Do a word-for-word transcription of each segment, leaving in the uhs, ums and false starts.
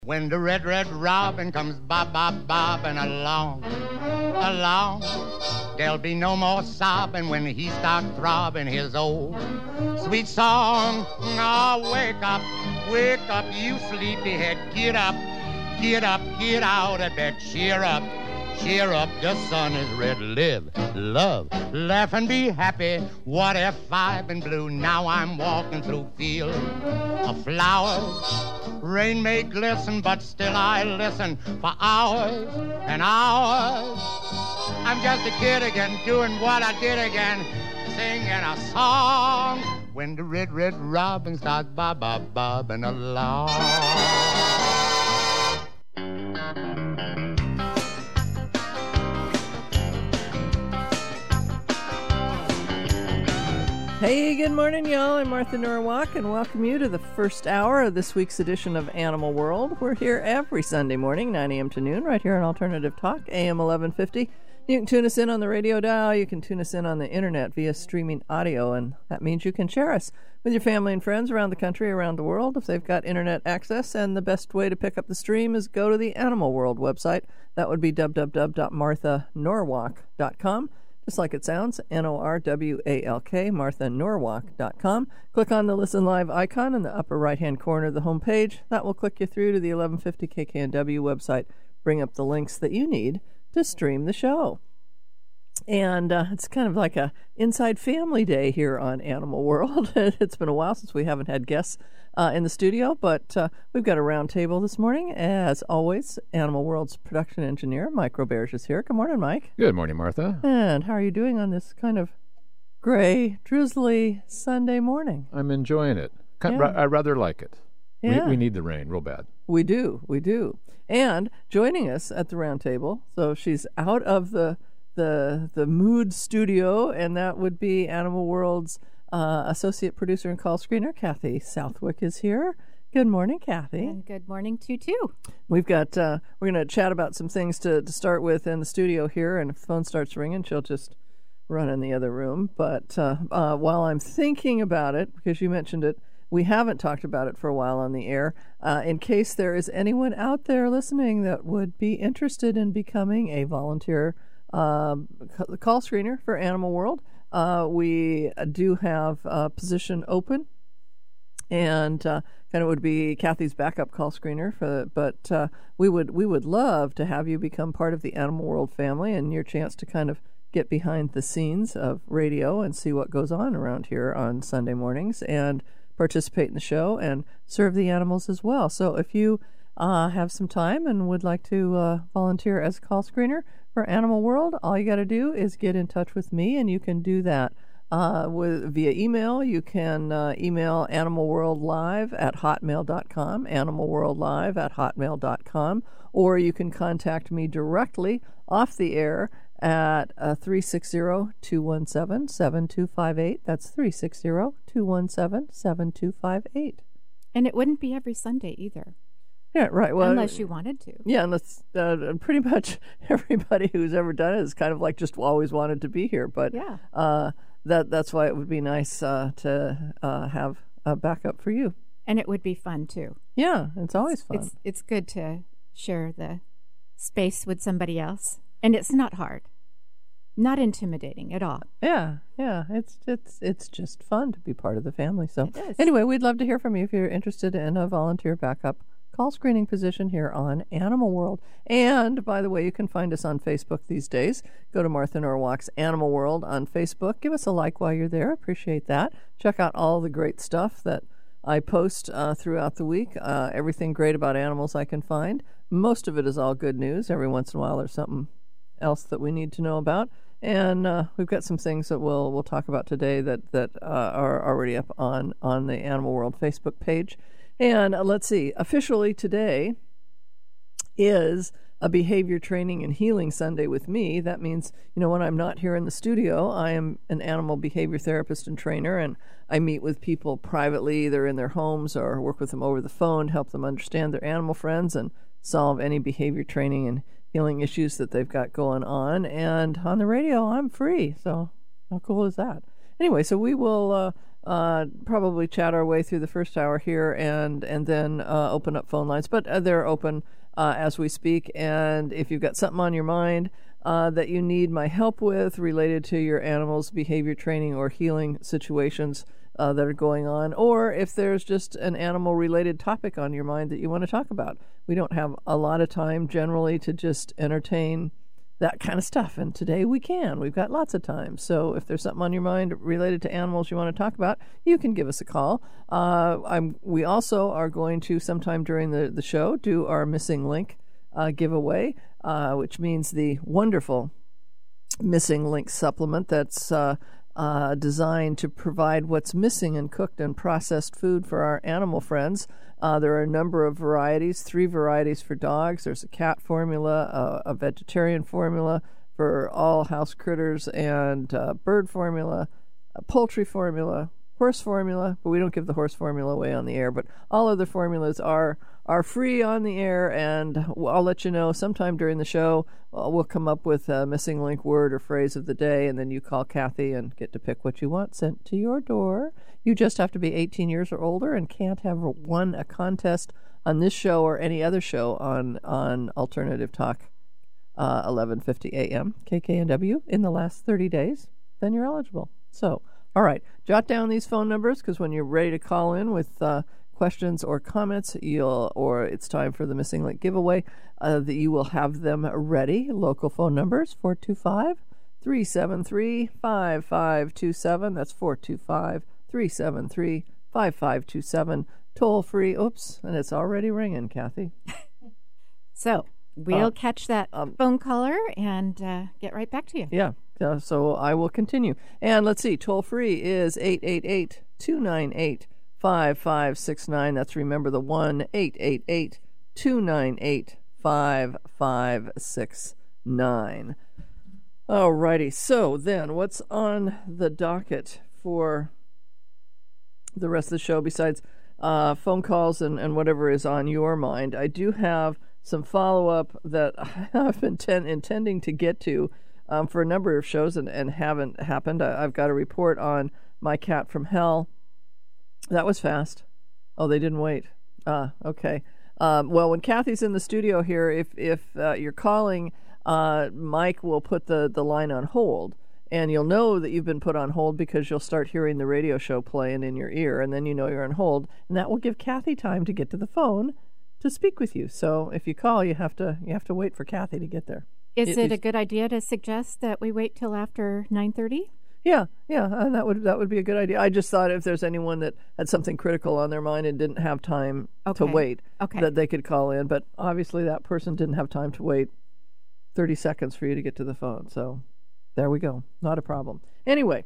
When the red, red robin comes bob, bob, bobbing along, along, there'll be no more sobbing when he starts throbbing his old sweet song. Oh, wake up, wake up, you sleepyhead, get up, get up, get out of bed, cheer up, cheer up, the sun is red, live, love, laugh and be happy. What if I've been blue? Now I'm walking through fields of flowers. Rain may glisten, but still I listen for hours and hours. I'm just a kid again, doing what I did again, singing a song. When the red, red robin starts bob, bob, bobbing along. Hey, good morning, y'all. I'm Martha Norwalk, and welcome you to the first hour of this week's edition of Animal World. We're here every Sunday morning, nine a.m. to noon, right here on Alternative Talk, A M eleven fifty. You can tune us in on the radio dial. You can tune us in on the internet via streaming audio, and that means you can share us with your family and friends around the country, around the world, if they've got internet access. And the best way to pick up the stream is go to the Animal World website. That would be w w w dot martha norwalk dot com. Just like it sounds, N O R W A L K, martha norwalk dot com. Click on the Listen Live icon in the upper right-hand corner of the homepage. That will click you through to the eleven fifty K K N W website, bring up the links that you need to stream the show. And uh, it's kind of like a inside family day here on Animal World. It's been a while since we haven't had guests uh, in the studio, but uh, we've got a round table this morning. As always, Animal World's production engineer, Mike Roberge, is here. Good morning, Mike. Good morning, Martha. And how are you doing on this kind of gray, drizzly Sunday morning? I'm enjoying it. Kind Yeah. I rather like it. Yeah. We, we need the rain real bad. We do, we do. And joining us at the round table, so she's out of the the the Mood Studio, and that would be Animal World's uh, associate producer and call screener, Kathy Southwick, is here. Good morning, Kathy. And good morning to you, too. We've got, uh, we're going to chat about some things to, to start with in the studio here, and if the phone starts ringing, she'll just run in the other room. But uh, uh, while I'm thinking about it, because you mentioned it, we haven't talked about it for a while on the air. Uh, in case there is anyone out there listening that would be interested in becoming a volunteer Um, call screener for Animal World, uh, we do have a position open, and uh, kind of would be Kathy's backup call screener. For, but uh, we would we would love to have you become part of the Animal World family, and your chance to kind of get behind the scenes of radio and see what goes on around here on Sunday mornings, and participate in the show and serve the animals as well. So if you uh, have some time and would like to uh, volunteer as a call screener for Animal World, all you got to do is get in touch with me, and you can do that uh, with via email. You can uh, email animalworldlive at hotmail dot com, animalworldlive at hotmail dot com, or you can contact me directly off the air at uh, three six zero, two one seven, seven two five eight. That's three six zero, two one seven, seven two five eight. And it wouldn't be every Sunday either. Yeah, right. Well, unless you wanted to. Yeah, unless uh, pretty much everybody who's ever done it is kind of like just always wanted to be here. But yeah. uh, that that's why it would be nice uh, to uh, have a backup for you. And it would be fun, too. Yeah, it's always fun. It's, it's good to share the space with somebody else. And it's not hard. Not intimidating at all. Yeah, yeah. It's it's it's just fun to be part of the family. So It is. Anyway, we'd love to hear from you if you're interested in a volunteer backup call screening position here on Animal World. And, by the way, you can find us on Facebook these days. Go to Martha Norwalk's Animal World on Facebook. Give us a like while you're there. Appreciate that. Check out all the great stuff that I post uh, throughout the week. Uh, everything great about animals I can find. Most of it is all good news. Every once in a while there's something else that we need to know about. And uh, we've got some things that we'll we'll talk about today that, that uh, are already up on, on the Animal World Facebook page. And uh, let's see, officially today is a behavior training and healing Sunday with me. That means, you know, when I'm not here in the studio, I am an animal behavior therapist and trainer, and I meet with people privately, either in their homes or work with them over the phone, help them understand their animal friends and solve any behavior training and healing issues that they've got going on. And on the radio, I'm free. So how cool is that? Anyway, so we will uh, uh, probably chat our way through the first hour here and, and then uh, open up phone lines. But uh, they're open uh, as we speak. And if you've got something on your mind uh, that you need my help with related to your animal's behavior training or healing situations uh, that are going on, or if there's just an animal-related topic on your mind that you want to talk about. We don't have a lot of time generally to just entertain that kind of stuff, and today we can. We've got lots of time. So if there's something on your mind related to animals you want to talk about, you can give us a call. Uh, I'm, we also are going to, sometime during the, the show, do our Missing Link uh, giveaway, uh, which means the wonderful Missing Link supplement that's uh, uh, designed to provide what's missing in cooked and processed food for our animal friends. Uh, there are a number of varieties, three varieties for dogs. There's a cat formula, a, a vegetarian formula for all house critters, and uh, bird formula, a poultry formula, horse formula, but we don't give the horse formula away on the air. But all other formulas are are free on the air, and I'll let you know sometime during the show. Uh, we'll come up with a Missing Link word or phrase of the day, and then you call Kathy and get to pick what you want sent to your door. You just have to be eighteen years or older and can't have won a contest on this show or any other show on, on Alternative Talk, uh, eleven fifty a.m. K K N W in the last thirty days. Then you're eligible. So, all right, jot down these phone numbers, because when you're ready to call in with uh, questions or comments, you'll or it's time for the Missing Link giveaway, uh, that you will have them ready. Local phone numbers, four two five, three seven three, five five two seven. That's four two five, three seven three, five five two seven. Toll free. Oops, and it's already ringing, Kathy. So we'll Uh, catch that um, phone caller and uh, get right back to you. Yeah, uh, so I will continue. And let's see, toll free is eight eight eight, two nine eight, five five six nine. That's, remember, the one eight eight eight, two nine eight, five five six nine. All righty, so then what's on the docket for the rest of the show besides uh, phone calls and, and whatever is on your mind? I do have some follow-up that I've been ten- intending to get to um, for a number of shows and, and haven't happened. I, I've got a report on My Cat from Hell. That was fast. Oh, they didn't wait. Ah, okay. Um, well, when Kathy's in the studio here, if, if uh, you're calling, uh, Mike will put the, the line on hold. And you'll know that you've been put on hold because you'll start hearing the radio show playing in your ear, and then you know you're on hold. And that will give Kathy time to get to the phone to speak with you. So if you call, you have to you have to wait for Kathy to get there. Is it, it a good idea to suggest that we wait till after nine thirty? Yeah, yeah, and that would that would be a good idea. I just thought if there's anyone that had something critical on their mind and didn't have time Okay. to wait, Okay. that they could call in. But obviously that person didn't have time to wait thirty seconds for you to get to the phone. So there we go. Not a problem. Anyway,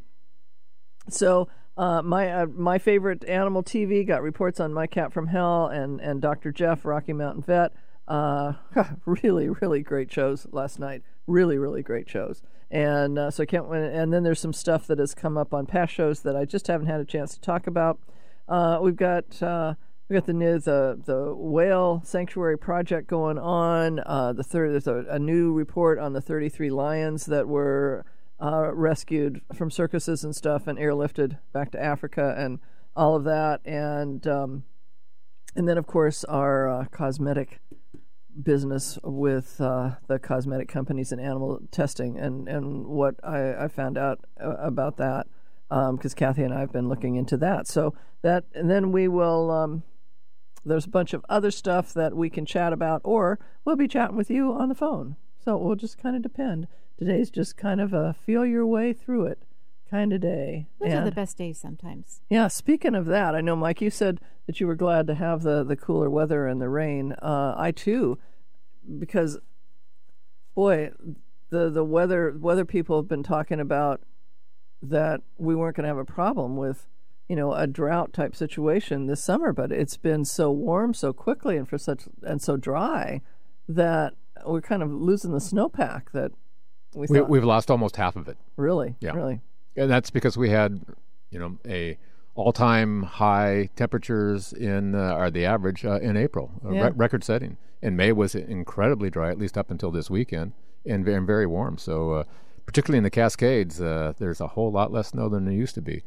so uh, my uh, my favorite animal T V got reports on My Cat from Hell and, and Doctor Jeff, Rocky Mountain Vet. Uh, really, really great shows last night. Really, really great shows. And uh, so I can't. And then there's some stuff that has come up on past shows that I just haven't had a chance to talk about. Uh, we've got uh, we got the the the whale sanctuary project going on. Uh, the third there's a, a new report on the thirty-three lions that were uh, rescued from circuses and stuff and airlifted back to Africa and all of that. And um, and then of course our uh, cosmetic business with uh, the cosmetic companies and animal testing, and, and what I, I found out uh, about that, because um, Kathy and I have been looking into that. So that, and then we will, um, there's a bunch of other stuff that we can chat about, or we'll be chatting with you on the phone. So it will just kind of depend. Today's just kind of a feel your way through it kind of day. Those and, are the best days sometimes. Yeah, speaking of that, I know, Mike, you said that you were glad to have the, the cooler weather and the rain. Uh, I, too, because, boy, the, the weather weather people have been talking about that we weren't going to have a problem with, you know, a drought-type situation this summer, but it's been so warm so quickly and for such and so dry that we're kind of losing the snowpack that we we, thought. we've lost almost half of it. Really? Yeah. Really? And that's because we had, you know, a all-time high temperatures in, uh, or the average, uh, in April, uh, Yeah. re- record-setting. And May was incredibly dry, at least up until this weekend, and very, very warm. So uh, particularly in the Cascades, uh, there's a whole lot less snow than there used to be.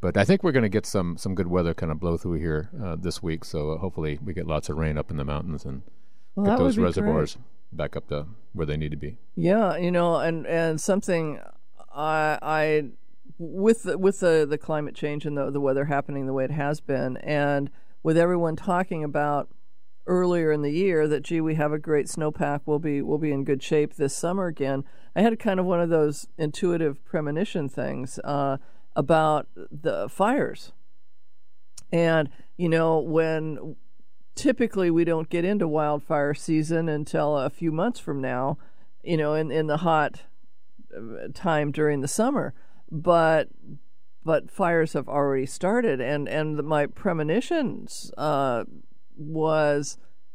But I think we're going to get some, some good weather kind of blow through here uh, this week. So hopefully we get lots of rain up in the mountains and well, get that those would be reservoirs great. back up to where they need to be. Yeah, you know, and, and something I I with the, with the, the climate change and the the weather happening the way it has been, and with everyone talking about earlier in the year that gee, we have a great snowpack, we'll be we'll be in good shape this summer again. I had kind of one of those intuitive premonition things uh, about the fires, and you know when. Typically, we don't get into wildfire season until a few months from now, you know, in, in the hot time during the summer. But but fires have already started, and, and my premonitions uh, was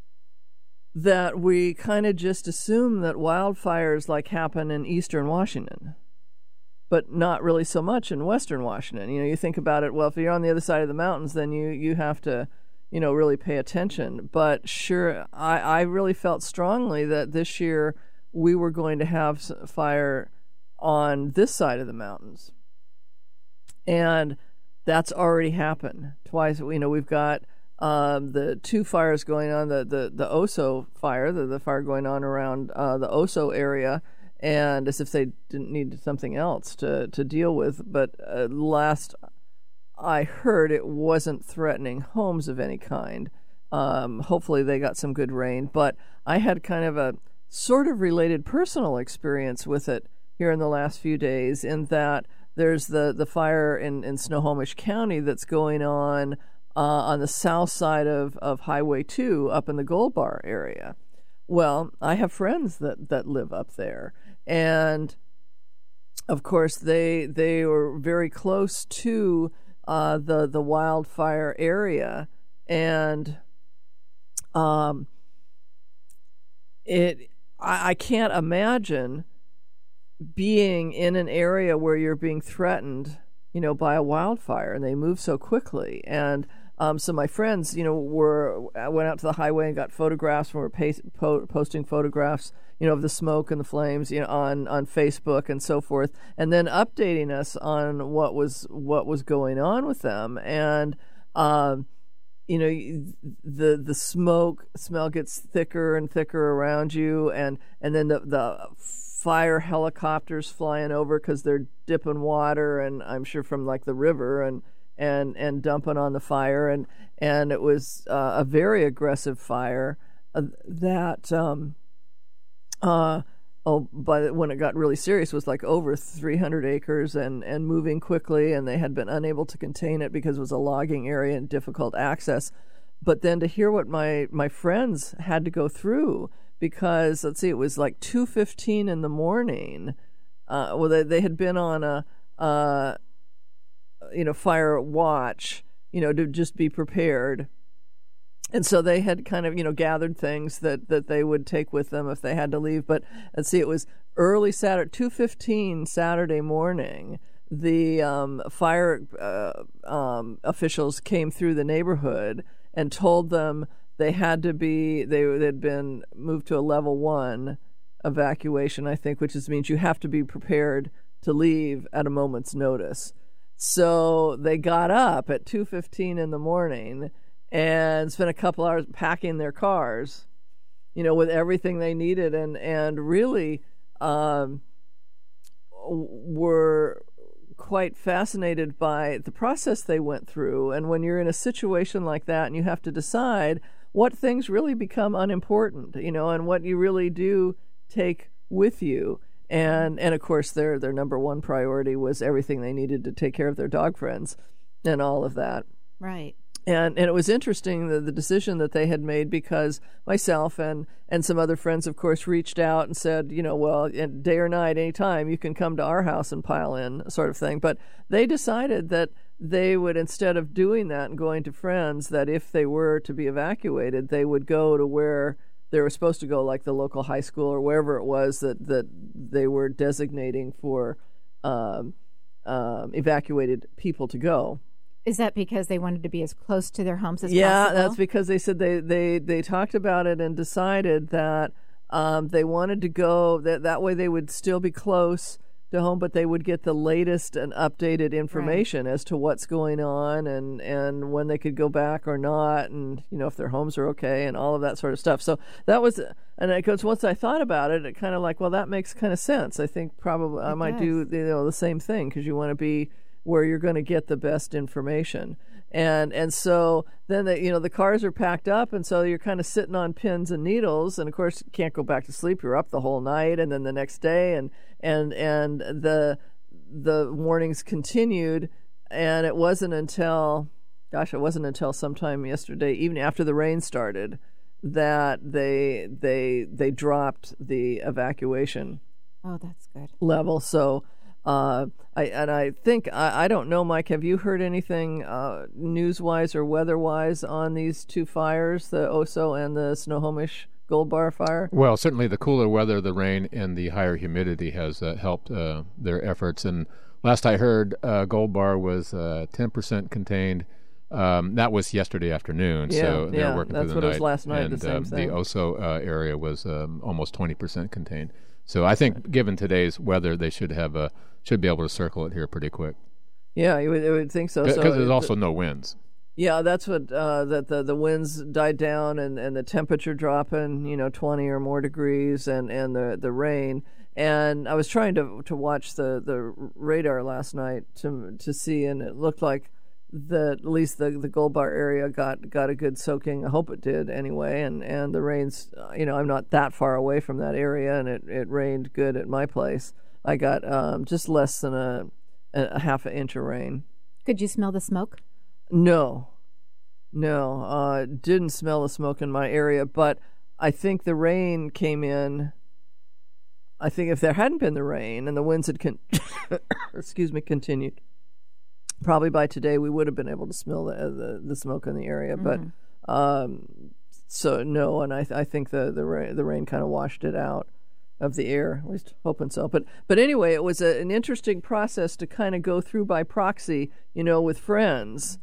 that we kind of just assume that wildfires like happen in eastern Washington, but not really so much in western Washington. You know, you think about it, well, if you're on the other side of the mountains, then you, you have to... you know, really pay attention. But sure, I, I really felt strongly that this year we were going to have fire on this side of the mountains. And that's already happened twice. You know, we've got um, the two fires going on, the, the, the Oso fire, the, the fire going on around uh, the Oso area, and as if they didn't need something else to, to deal with. But uh, last... I heard it wasn't threatening homes of any kind. Um, hopefully they got some good rain. But I had kind of a sort of related personal experience with it here in the last few days, in that there's the, the fire in, in Snohomish County that's going on uh, on the south side of, of Highway two up in the Gold Bar area. Well, I have friends that, that live up there. And, of course, they they were very close to... Uh, the the wildfire area, and um, it I, I can't imagine being in an area where you're being threatened, you know, by a wildfire, and they move so quickly. And um, so my friends, you know, were went out to the highway and got photographs, and were pa- po- posting photographs, you know, of the smoke and the flames, you know, on, on Facebook and so forth, and then updating us on what was what was going on with them. And um, you know, the the smoke smell gets thicker and thicker around you, and and then the the fire helicopters flying over because they're dipping water, and I'm sure from like the river, and and and dumping on the fire, and and it was uh, a very aggressive fire uh, that. Um, Uh, oh, but when it got really serious, it was like over three hundred acres and, and moving quickly, and they had been unable to contain it because it was a logging area and difficult access. But then to hear what my, my friends had to go through, because, let's see, it was like two fifteen in the morning. Uh, well, they, they had been on a, uh, you know, fire watch, you know, to just be prepared. And so they had kind of, you know, gathered things that, that they would take with them if they had to leave. But let's see, it was early Saturday, two fifteen Saturday morning. The um, fire uh, um, officials came through the neighborhood and told them they had to be, they had been moved to a level one evacuation, I think, which is, means you have to be prepared to leave at a moment's notice. So they got up at two fifteen in the morning and spent a couple hours packing their cars, you know, with everything they needed, and and really um, were quite fascinated by the process they went through. And when you're in a situation like that and you have to decide what things really become unimportant, you know, and what you really do take with you. And and of course their their number one priority was everything they needed to take care of their dog friends and all of that. Right. And and it was interesting, the, the decision that they had made, because myself and, and some other friends, of course, reached out and said, you know, well, day or night, anytime, you can come to our house and pile in, sort of thing. But they decided that they would, instead of doing that and going to friends, that if they were to be evacuated, they would go to where they were supposed to go, like the local high school or wherever it was that, that they were designating for um, um, evacuated people to go. Is that because they wanted to be as close to their homes as yeah, possible? Yeah, that's because they said they, they, they talked about it and decided that um, they wanted to go, that, that way they would still be close to home, but they would get the latest and updated information right. as to what's going on and, and when they could go back or not, and you know if their homes are okay and all of that sort of stuff. So that was, and because once I thought about it, it kind of like, well, that makes kind of sense. I think probably I might do you know the same thing, because you want to be where you're going to get the best information. And and so then the, you know the cars are packed up, and so you're kind of sitting on pins and needles, and of course you can't go back to sleep. You're up the whole night, and then the next day, and and and the the warnings continued, and it wasn't until, gosh, it wasn't until sometime yesterday evening after the rain started that they they they dropped the evacuation. Oh, that's good. Level. So. Uh, I and I think I, I don't know, Mike. Have you heard anything uh, news-wise or weather-wise on these two fires, the Oso and the Snohomish Gold Bar fire? Well, certainly the cooler weather, the rain, and the higher humidity has uh, helped uh, their efforts. And last I heard, uh, Gold Bar was uh, ten percent contained. Um, that was yesterday afternoon, yeah, so they yeah, were working that's through the what night. It was last night. And the same um, thing. the Oso uh, area was um, almost twenty percent contained. So I think, given today's weather, they should have a should be able to circle it here pretty quick. Yeah, you would, you would think so. Because so there's it, also no winds. Yeah, that's what uh, that the the winds died down, and, and the temperature dropping, you know, twenty or more degrees, and, and the the rain. And I was trying to to watch the, the radar last night to to see, and it looked like that at least the, the Gold Bar area got, got a good soaking. I hope it did anyway. And, and the rains, you know, I'm not that far away from that area, and it, it rained good at my place. I got um, just less than a, a half an inch of rain. Could you smell the smoke? No, no, uh, didn't smell the smoke in my area, but I think the rain came in. I think if there hadn't been the rain and the winds had con- excuse me, continued, probably by today we would have been able to smell the the, the smoke in the area. Mm-hmm. But um, so no, and I th- I think the the rain the rain kind of washed it out of the air. At least hoping so. But but anyway, it was a, an interesting process to kind of go through by proxy, you know, with friends,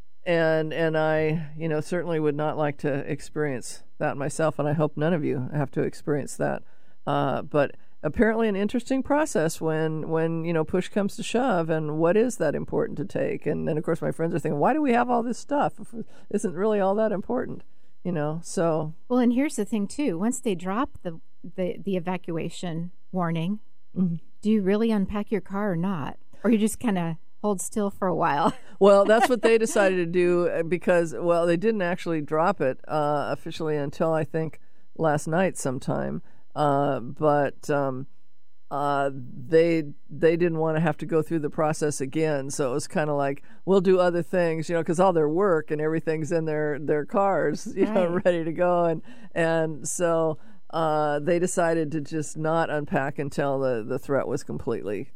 and and I you know certainly would not like to experience that myself, and I hope none of you have to experience that. Uh, but apparently an interesting process when, when, you know, push comes to shove, and what is that important to take? And then, of course, my friends are thinking, why do we have all this stuff if it isn't really all that important, you know? So well, and here's the thing, too. Once they drop the, the, the evacuation warning, mm-hmm. do you really unpack your car or not? Or you just kind of hold still for a while? Well, that's what they decided to do because, well, they didn't actually drop it uh, officially until, I think, last night sometime. Uh, but um, uh, they they didn't want to have to go through the process again, so it was kind of like, we'll do other things, you know, because all their work and everything's in their, their cars, you right. know, ready to go, and and so uh, they decided to just not unpack until the, the threat was completely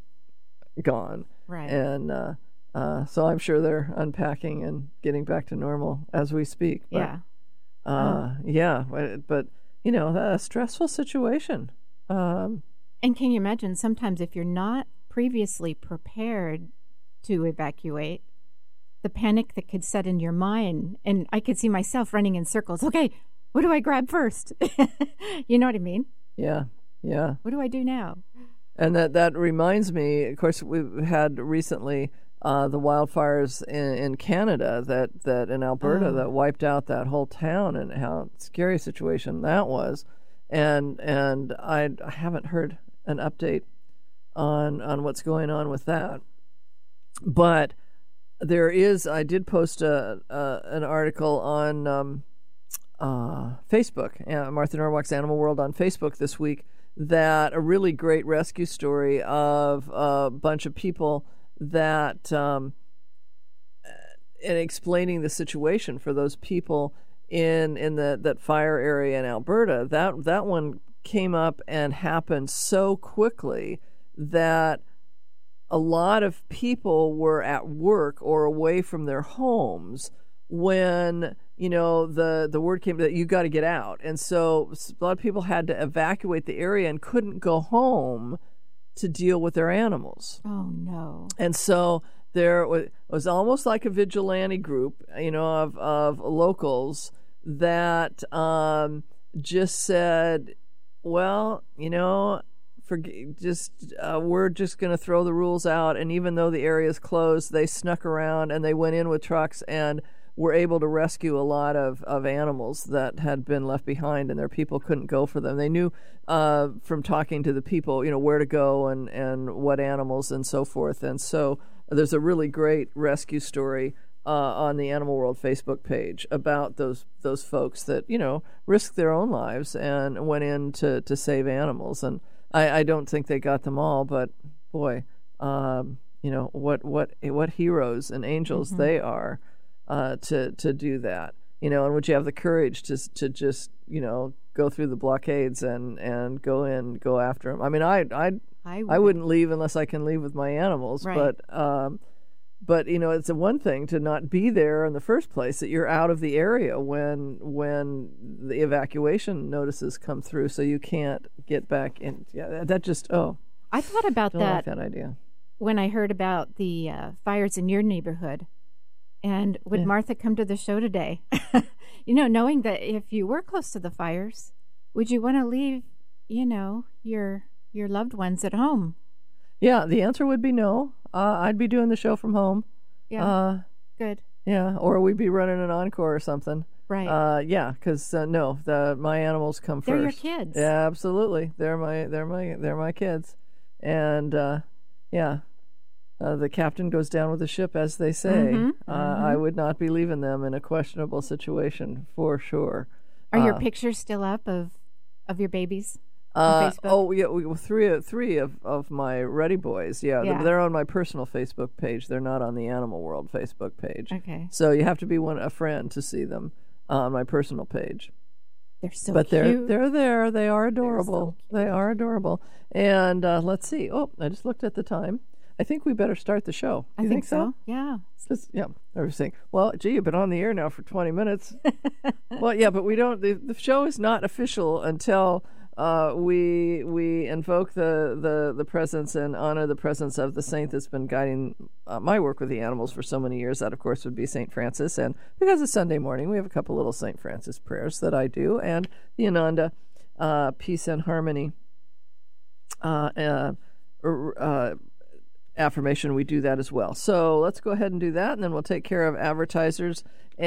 gone. Right. And uh, uh, so I'm sure they're unpacking and getting back to normal as we speak. But, yeah. Uh, oh. Yeah, but. but You know, a stressful situation. Um, and can you imagine sometimes if you're not previously prepared to evacuate, the panic that could set in your mind, and I could see myself running in circles. Okay, what do I grab first? You know what I mean? Yeah, yeah. What do I do now? And that, that reminds me, of course, we've had recently uh, the wildfires in, in Canada, that, that in Alberta, oh. that wiped out that whole town, and how scary a situation that was. And and I, I haven't heard an update on on what's going on with that. But there is, I did post a, a an article on um, uh, Facebook, uh, Martha Norwalk's Animal World on Facebook this week, that a really great rescue story of a bunch of people that um, in explaining the situation for those people in in the that fire area in Alberta. That that one came up and happened so quickly that a lot of people were at work or away from their homes when, you know, the the word came that you got to get out, and so a lot of people had to evacuate the area and couldn't go home to deal with their animals. Oh, no. And so there was, was almost like a vigilante group, you know, of, of locals that um, just said, well, you know, for just uh, we're just going to throw the rules out. And even though the area is closed, they snuck around and they went in with trucks and were able to rescue a lot of, of animals that had been left behind, and their people couldn't go for them. They knew uh, from talking to the people, you know, where to go and, and what animals and so forth. And so there's a really great rescue story uh, on the Animal World Facebook page about those those folks that, you know, risked their own lives and went in to, to save animals. And I, I don't think they got them all, but boy, um, you know, what what what heroes and angels mm-hmm. they are. Uh, to to do that, you know, and would you have the courage to to just, you know, go through the blockades and, and go in, go after them? I mean, I I I, would. I wouldn't leave unless I can leave with my animals, right. but um, but you know, it's a one thing to not be there in the first place, that you're out of the area when when the evacuation notices come through, so you can't get back in. Yeah, that, that just oh, I thought about don't that, like that idea when I heard about the uh, fires in your neighborhood. And would yeah. Martha come to the show today? You know, knowing that if you were close to the fires, would you want to leave, you know, your your loved ones at home? Yeah, the answer would be no. Uh, I'd be doing the show from home. Yeah, uh, good. Yeah, or we'd be running an encore or something. Right. Uh, yeah, because uh, no, the my animals come They're first. your kids. Yeah, absolutely. They're my they're my they're my kids, and uh, yeah. Uh, the captain goes down with the ship, as they say. Mm-hmm, uh, mm-hmm. I would not be leaving them in a questionable situation, for sure. Are uh, your pictures still up of of your babies on uh, Facebook? Oh, yeah, we, three, three of, of my Ready Boys. Yeah, Yeah. they're on my personal Facebook page. They're not on the Animal World Facebook page. Okay. So you have to be one a friend to see them on my personal page. They're so but cute. they're they're there. They are adorable. so they are adorable. And uh, let's see. Oh, I just looked at the time. I think we better start the show. I You think, think so? Yeah. Just, yeah, I was saying, well, gee, you've been on the air now for twenty minutes. Well, yeah, but we don't. The, the show is not official until uh, we we invoke the, the the presence and honor the presence of the saint that's been guiding uh, my work with the animals for so many years. That, of course, would be Saint Francis. And because it's Sunday morning, we have a couple little Saint Francis prayers that I do, and the Ananda uh, Peace and Harmony. Uh, uh, uh, affirmation, we do that as well. So let's go ahead and do that, and then we'll take care of advertisers,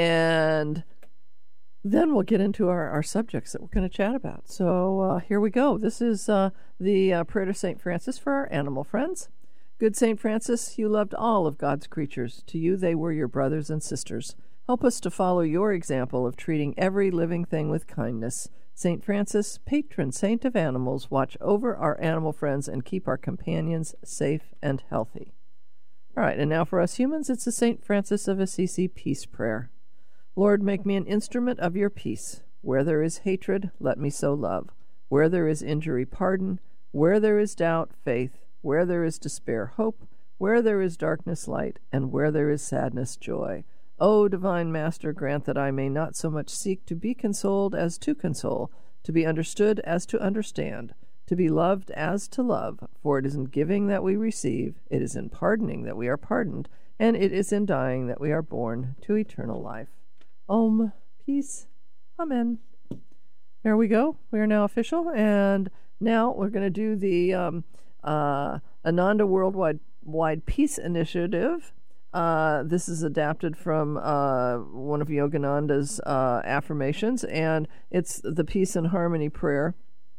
and then we'll get into our, our subjects that we're going to chat about. So uh, here we go. This is uh, the uh, prayer to Saint Francis for our animal friends. Good Saint Francis, you loved all of God's creatures. To you they were your brothers and sisters. Help us to follow your example of treating every living thing with kindness. Saint Francis, patron saint of animals, watch over our animal friends and keep our companions safe and healthy. All right, and now for us humans, it's the Saint Francis of Assisi peace prayer. Lord, make me an instrument of your peace. Where there is hatred, let me sow love. Where there is injury, pardon. Where there is doubt, faith. Where there is despair, hope. Where there is darkness, light. And where there is sadness, joy. O divine Master, grant that I may not so much seek to be consoled as to console, to be understood as to understand, to be loved as to love, for it is in giving that we receive, it is in pardoning that we are pardoned, and it is in dying that we are born to eternal life. Om, peace, amen. There we go. We are now official, and now we're going to do the um, uh, Ananda Worldwide Wide Peace Initiative. Uh, this is adapted from uh, one of Yogananda's uh, affirmations, and it's the Peace and Harmony prayer.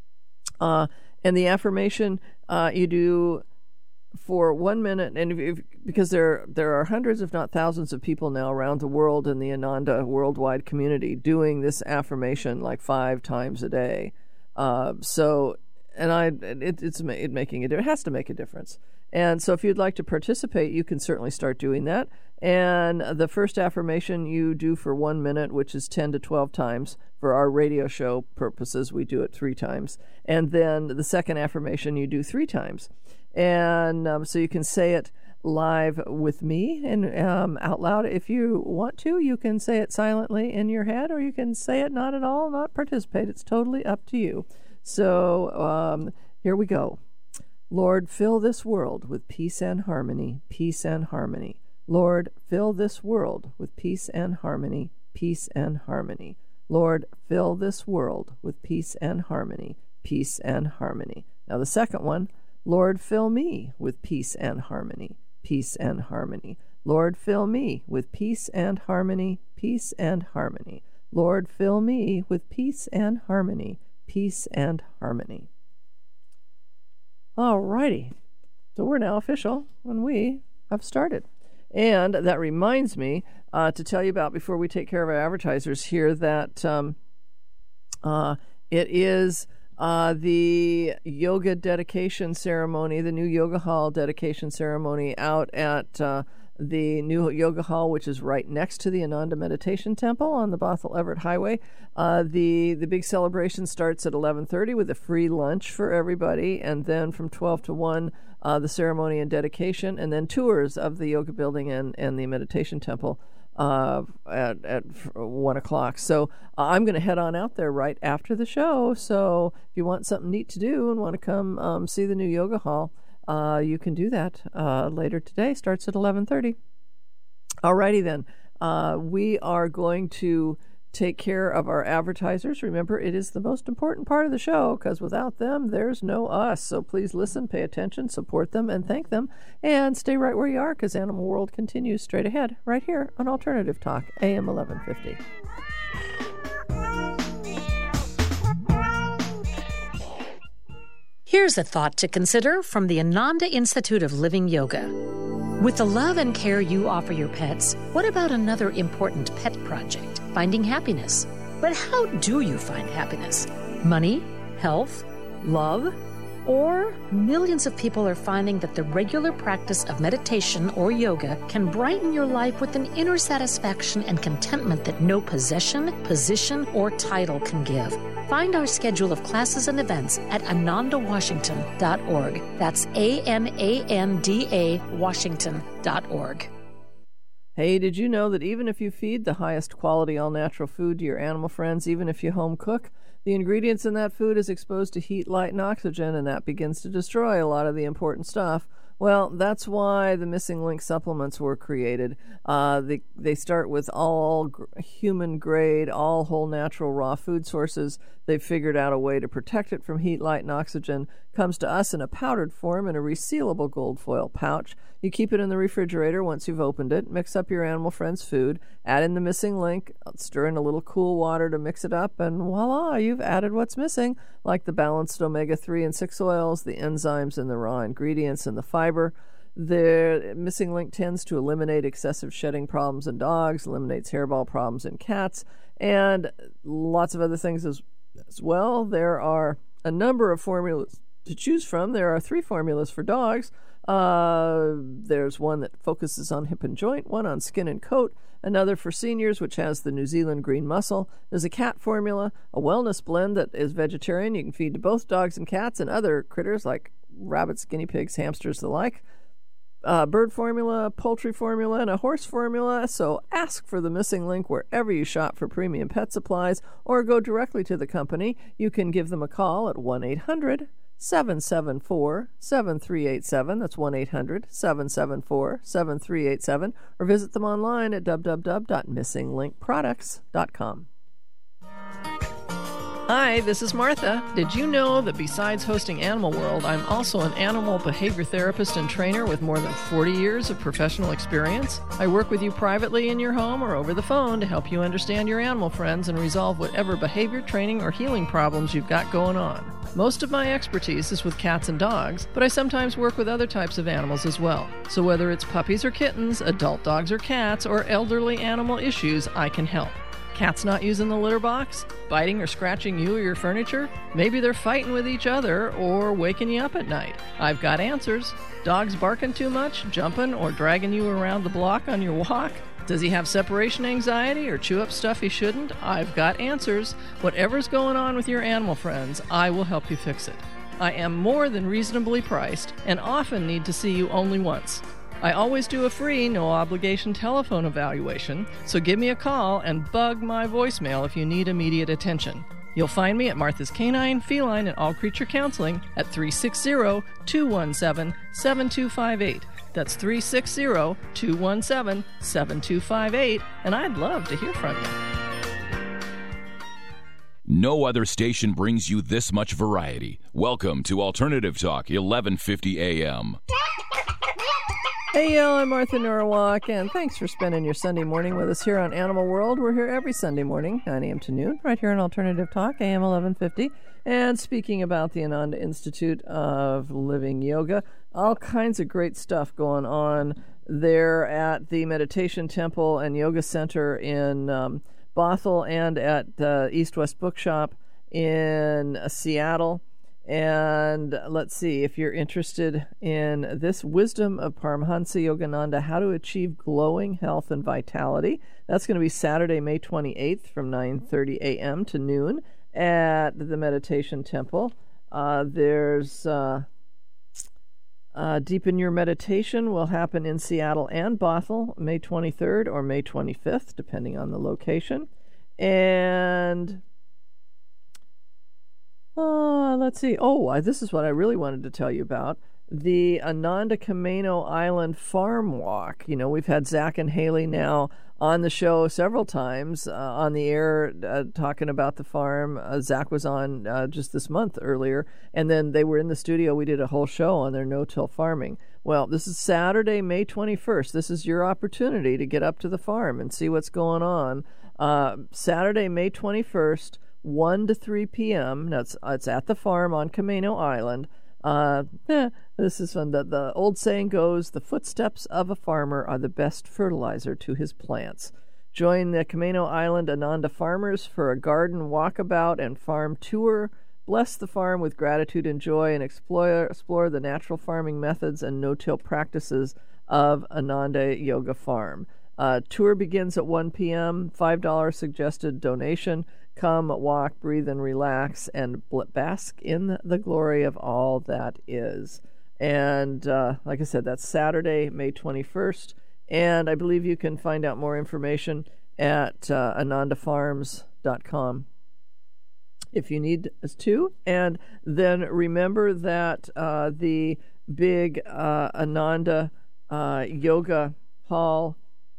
Uh, and the affirmation uh, you do for one minute, and if, if, because there there are hundreds, if not thousands, of people now around the world in the Ananda worldwide community doing this affirmation like five times a day. Uh, so, and I, it, it's it making it. It has to make a difference. And so if you'd like to participate, you can certainly start doing that. And the first affirmation you do for one minute, which is ten to twelve times. For our radio show purposes, we do it three times. And then the second affirmation you do three times. And um, so you can say it live with me and um, out loud. If you want to, you can say it silently in your head, or you can say it not at all, not participate. It's totally up to you. So um, here we go. Lord, fill this world with peace and harmony, peace and harmony. Lord, fill this world with peace and harmony, peace and harmony. Lord, fill this world with peace and harmony, peace and harmony. Now the second one, Lord, fill me with peace and harmony, peace and harmony. Lord, fill me with peace and harmony, peace and harmony. Lord, fill me with peace and harmony, peace and harmony. All righty. So we're now official, and we have started. And that reminds me uh, to tell you about, before we take care of our advertisers here, that um, uh, it is uh, the yoga dedication ceremony, the new yoga hall dedication ceremony out at uh, the new yoga hall, which is right next to the Ananda Meditation Temple on the Bothell Everett Highway. Uh, the the big celebration starts at eleven thirty with a free lunch for everybody, and then from twelve to one, uh, the ceremony and dedication, and then tours of the yoga building and, and the meditation temple uh, at, at one o'clock. So uh, I'm going to head on out there right after the show. So if you want something neat to do and want to come um, see the new yoga hall, Uh, you can do that uh, later today. Starts at eleven thirty. Alrighty then. Uh, we are going to take care of our advertisers. Remember, it is the most important part of the show, because without them, there's no us. So please listen, pay attention, support them, and thank them. And stay right where you are, because Animal World continues straight ahead, right here on Alternative Talk, A M eleven fifty. Here's a thought to consider from the Ananda Institute of Living Yoga. With the love and care you offer your pets, what about another important pet project, finding happiness? But how do you find happiness? Money? Health? Love? Or millions of people are finding that the regular practice of meditation or yoga can brighten your life with an inner satisfaction and contentment that no possession, position, or title can give. Find our schedule of classes and events at ananda washington dot org. That's A N A N D A Washington dot org. Hey, did you know that even if you feed the highest quality all-natural food to your animal friends, even if you home cook, the ingredients in that food is exposed to heat, light, and oxygen, and that begins to destroy a lot of the important stuff? Well, that's why the Missing Link supplements were created. Uh, they, they start with all gr- human-grade, all whole natural raw food sources. They've figured out a way to protect it from heat, light, and oxygen. Comes to us in a powdered form in a resealable gold foil pouch. You keep it in the refrigerator once you've opened it. Mix up your animal friend's food. Add in the Missing Link. Stir in a little cool water to mix it up. And voila, you've added what's missing, like the balanced omega three and six oils, the enzymes and the raw ingredients, and the fiber. The Missing Link tends to eliminate excessive shedding problems in dogs, eliminates hairball problems in cats, and lots of other things as, as well. There are a number of formulas to choose from. There are three formulas for dogs. Uh, there's one that focuses on hip and joint, one on skin and coat, another for seniors, which has the New Zealand green mussel. There's a cat formula, a wellness blend that is vegetarian. You can feed to both dogs and cats and other critters like rabbits, guinea pigs, hamsters, the like. Uh, bird formula, poultry formula, and a horse formula. So ask for the Missing Link wherever you shop for premium pet supplies, or go directly to the company. You can give them a call at one eight hundred seven seven four seven three eight seven. That's one eight hundred seven seven four seven three eight seven, or visit them online at w w w dot missing link products dot com. Hi, this is Martha. Did you know that besides hosting Animal World, I'm also an animal behavior therapist and trainer with more than forty years of professional experience? I work with you privately in your home or over the phone to help you understand your animal friends and resolve whatever behavior training or healing problems you've got going on. Most of my expertise is with cats and dogs, but I sometimes work with other types of animals as well. So whether it's puppies or kittens, adult dogs or cats, or elderly animal issues, I can help. Cats not using the litter box? Biting or scratching you or your furniture? Maybe they're fighting with each other or waking you up at night. I've got answers. Dogs barking too much, jumping, or dragging you around the block on your walk? Does he have separation anxiety or chew up stuff he shouldn't? I've got answers. Whatever's going on with your animal friends, I will help you fix it. I am more than reasonably priced and often need to see you only once. I always do a free, no-obligation telephone evaluation, so give me a call and bug my voicemail if you need immediate attention. You'll find me at Martha's Canine, Feline, and All Creature Counseling at three six zero, two one seven, seven two five eight. That's three six zero, two one seven, seven two five eight, and I'd love to hear from you. No other station brings you this much variety. Welcome to Alternative Talk, eleven fifty A M. Hey, y'all, I'm Martha Norwalk, and thanks for spending your Sunday morning with us here on Animal World. We're here every Sunday morning, nine a.m. to noon, right here on Alternative Talk, A M eleven fifty. And speaking about the Ananda Institute of Living Yoga, all kinds of great stuff going on there at the Meditation Temple and Yoga Center in um, Bothell and at the East West Bookshop in uh, Seattle. And let's see, if you're interested in this Wisdom of Paramhansa Yogananda, How to Achieve Glowing Health and Vitality, that's going to be Saturday, May twenty-eighth from nine thirty a.m. to noon at the Meditation Temple. Uh, there's uh, uh, Deepen Your Meditation will happen in Seattle and Bothell, May twenty-third or May twenty-fifth, depending on the location. And Uh, let's see. Oh, I, this is what I really wanted to tell you about. The Ananda Camino Island Farm Walk. You know, we've had Zach and Haley now on the show several times uh, on the air uh, talking about the farm. Uh, Zach was on uh, just this month earlier, and then they were in the studio. We did a whole show on their no-till farming. Well, this is Saturday, May twenty-first. This is your opportunity to get up to the farm and see what's going on. Uh, Saturday, May twenty-first, one to three p.m. Now, it's, it's at the farm on Camino Island. Uh, eh, this is fun. The, the old saying goes, the footsteps of a farmer are the best fertilizer to his plants. Join the Camino Island Ananda farmers for a garden walkabout and farm tour. Bless the farm with gratitude and joy and explore, explore the natural farming methods and no-till practices of Ananda Yoga Farm. Uh, tour begins at one p.m., five dollars suggested donation. Come, walk, breathe, and relax, and bask in the glory of all that is. And uh, like I said, that's Saturday, May twenty-first. And I believe you can find out more information at uh, ananda farms dot com if you need us to. And then remember that uh, the big uh, Ananda uh, Yoga Hall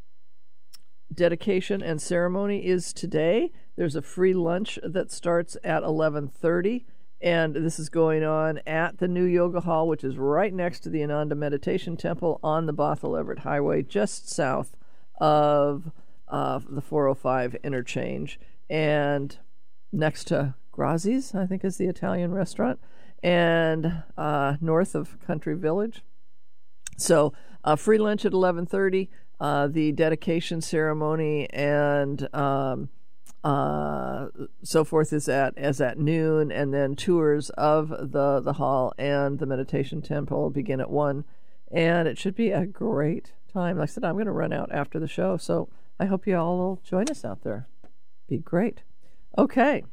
dedication and ceremony is today. There's a free lunch that starts at eleven thirty, and this is going on at the new Yoga Hall, which is right next to the Ananda Meditation Temple on the Bothell Everett Highway, just south of uh, the four oh five interchange, and next to Grazi's, I think is the Italian restaurant, and uh, north of Country Village. So uh, free lunch at eleven thirty. Uh, the dedication ceremony and um, uh, so forth is at is at noon, and then tours of the, the hall and the meditation temple begin at one, and it should be a great time. Like I said, I'm going to run out after the show, so I hope you all will join us out there. Be great. Okay.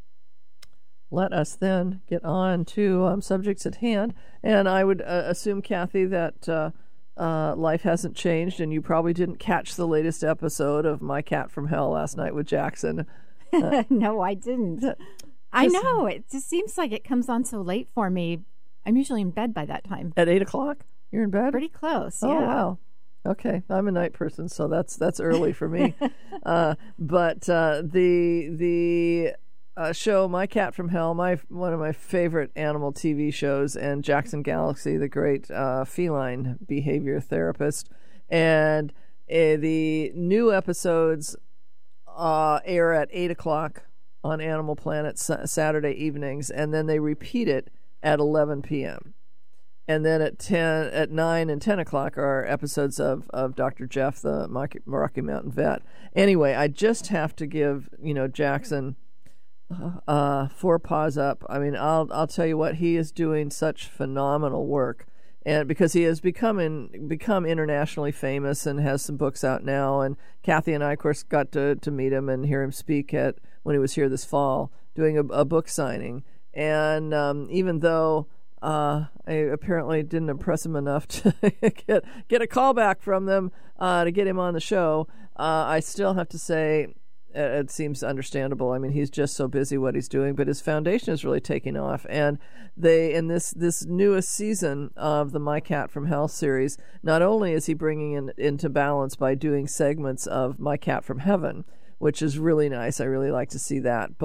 Let us then get on to um, subjects at hand, and I would uh, assume, Kathy, that uh, Uh, life hasn't changed, and you probably didn't catch the latest episode of My Cat from Hell last night with Jackson. Uh, no, I didn't. Just, I know. It just seems like it comes on so late for me. I'm usually in bed by that time. At eight o'clock? You're in bed? Pretty close, oh, yeah. Oh, wow. Okay. I'm a night person, so that's that's early for me. uh, but uh, the the uh, show My Cat from Hell, my one of my favorite animal T V shows, and Jackson Galaxy, the great uh, feline behavior therapist. And uh, the new episodes uh, air at eight o'clock on Animal Planet sa- Saturday evenings, and then they repeat it at eleven p.m. And then at ten, at nine and ten o'clock are episodes of, of Doctor Jeff, the Rocky Mountain vet. Anyway, I just have to give you know Jackson uh, four paws up. I mean, I'll I'll tell you what, he is doing such phenomenal work, and because he has become in, become internationally famous and has some books out now. And Kathy and I, of course, got to, to meet him and hear him speak at when he was here this fall doing a, a book signing. And um, even though Uh, I apparently didn't impress him enough to get get a call back from them uh, to get him on the show. Uh, I still have to say uh, it seems understandable. I mean, he's just so busy what he's doing, but his foundation is really taking off. And they in this this newest season of the My Cat from Hell series, not only is he bringing in into balance by doing segments of My Cat from Heaven, which is really nice. I really like to see that. But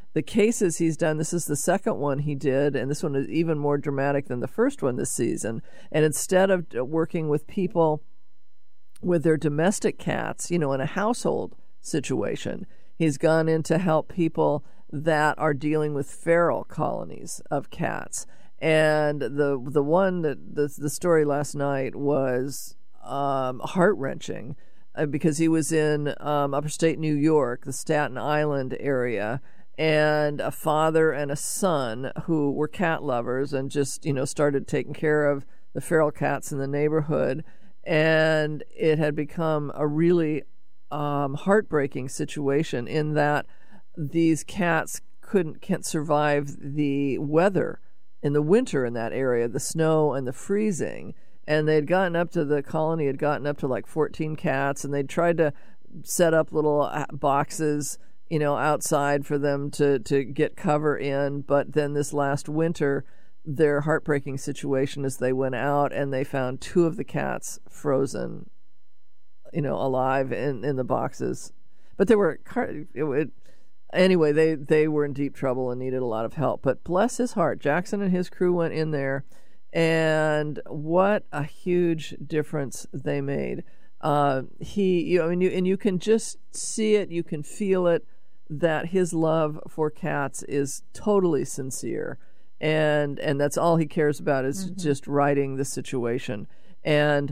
the cases he's done, this is the second one he did, and this one is even more dramatic than the first one this season. And instead of working with people with their domestic cats, you know, in a household situation, he's gone in to help people that are dealing with feral colonies of cats. And the the one that the the story last night was um, heart-wrenching uh, because he was in um, upstate New York, the Staten Island area, and a father and a son who were cat lovers and just, you know, started taking care of the feral cats in the neighborhood. And it had become a really um, heartbreaking situation in that these cats couldn't can't survive the weather in the winter in that area, the snow and the freezing. And they'd gotten up to, the colony had gotten up to like fourteen cats, and they'd tried to set up little boxes, you know, outside for them to, to get cover in. But then this last winter, their heartbreaking situation is they went out and they found two of the cats frozen, you know, alive in, in the boxes. But they were, it, it, anyway, they, they were in deep trouble and needed a lot of help. But bless his heart, Jackson and his crew went in there, and what a huge difference they made. Uh, he, you know, I mean, you, and you can just see it, you can feel it, that his love for cats is totally sincere. And and that's all he cares about is mm-hmm. just righting the situation. And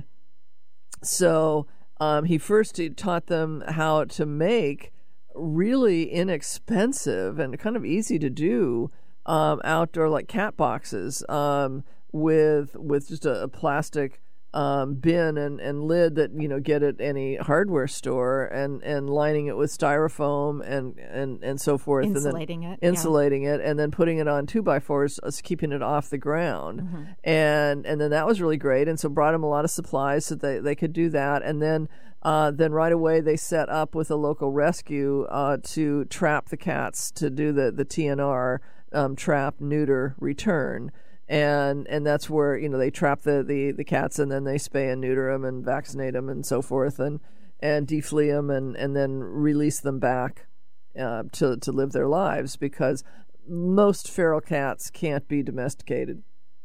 so um, he first he taught them how to make really inexpensive and kind of easy to do um, outdoor like cat boxes um, with with just a, a plastic um, bin and, and lid that you know get at any hardware store, and, and lining it with styrofoam and, and, and so forth, insulating and then it, insulating yeah. it, and then putting it on two by fours, keeping it off the ground, mm-hmm. and and then that was really great. And so brought him a lot of supplies so they they could do that, and then. Uh, then right away they set up with a local rescue uh, to trap the cats, to do the, the T N R, um, trap, neuter, return. And and that's where, you know, they trap the, the, the cats, and then they spay and neuter them and vaccinate them and so forth, and, and deflea them, and, and then release them back uh, to, to live their lives, because most feral cats can't be domesticated.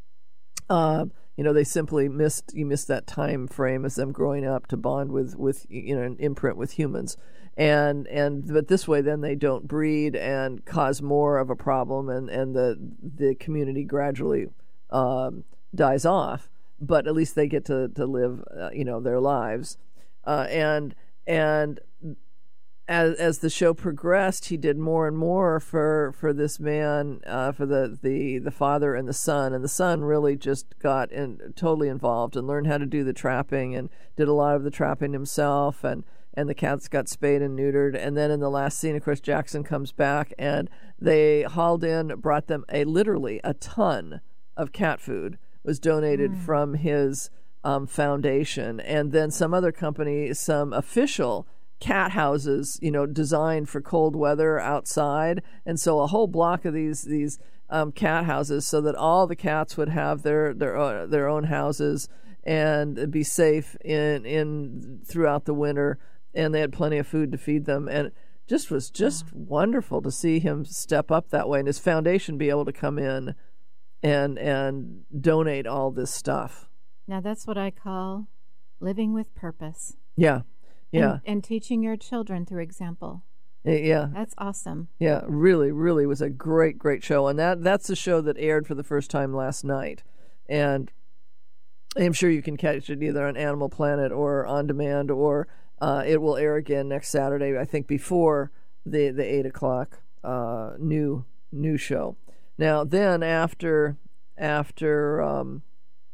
Uh, you know, they simply missed, you missed that time frame as them growing up to bond with, with you know, an imprint with humans. And, and, but this way then they don't breed and cause more of a problem, and, and the, the community gradually, um, dies off, but at least they get to, to live, uh, you know, their lives. Uh, and, and, As as the show progressed, he did more and more for for this man, uh, for the, the, the father and the son, and the son really just got in, totally involved and learned how to do the trapping and did a lot of the trapping himself, and, and the cats got spayed and neutered. And then in the last scene, of course, Jackson comes back, and they hauled in, brought them a literally a ton of cat food was donated mm. from his um, foundation, and then some other company, some official cat houses, you know, designed for cold weather outside, and so a whole block of these these um, cat houses, so that all the cats would have their their uh, their own houses and be safe in in throughout the winter, and they had plenty of food to feed them, and it just was just yeah. wonderful to see him step up that way, and his foundation be able to come in and and donate all this stuff. Now that's what I call living with purpose. Yeah. Yeah, and, and teaching your children through example. Yeah, that's awesome. Yeah, really, really was a great, great show, and that that's the show that aired for the first time last night, and I'm sure you can catch it either on Animal Planet or on demand, or uh, it will air again next Saturday, I think, before the the eight o'clock uh, new new show. Now, then after after um,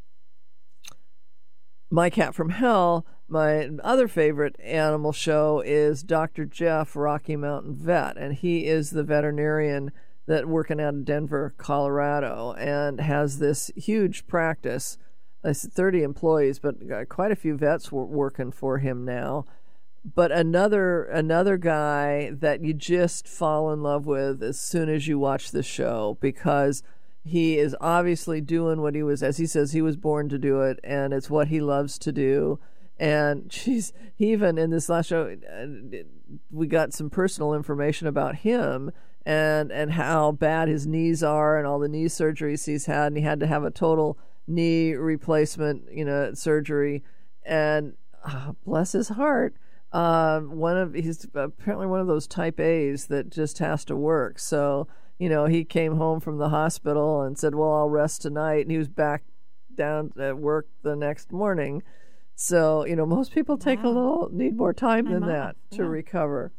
My Cat from Hell. My other favorite animal show is Doctor Jeff, Rocky Mountain Vet, and he is the veterinarian that working out of Denver, Colorado, and has this huge practice. It's thirty employees, but quite a few vets were working for him now. But another another guy that you just fall in love with as soon as you watch the show, because he is obviously doing what he was, as he says, he was born to do it, and it's what he loves to do. And she's he even in this last show, we got some personal information about him, and and how bad his knees are and all the knee surgeries he's had, and he had to have a total knee replacement, you know, surgery. And uh, bless his heart, uh, one of he's apparently one of those type A's that just has to work. So, you know, he came home from the hospital and said, well, I'll rest tonight. And he was back down at work the next morning. So, you know, most people take wow. a little, need more time, time than off. that to yeah. recover.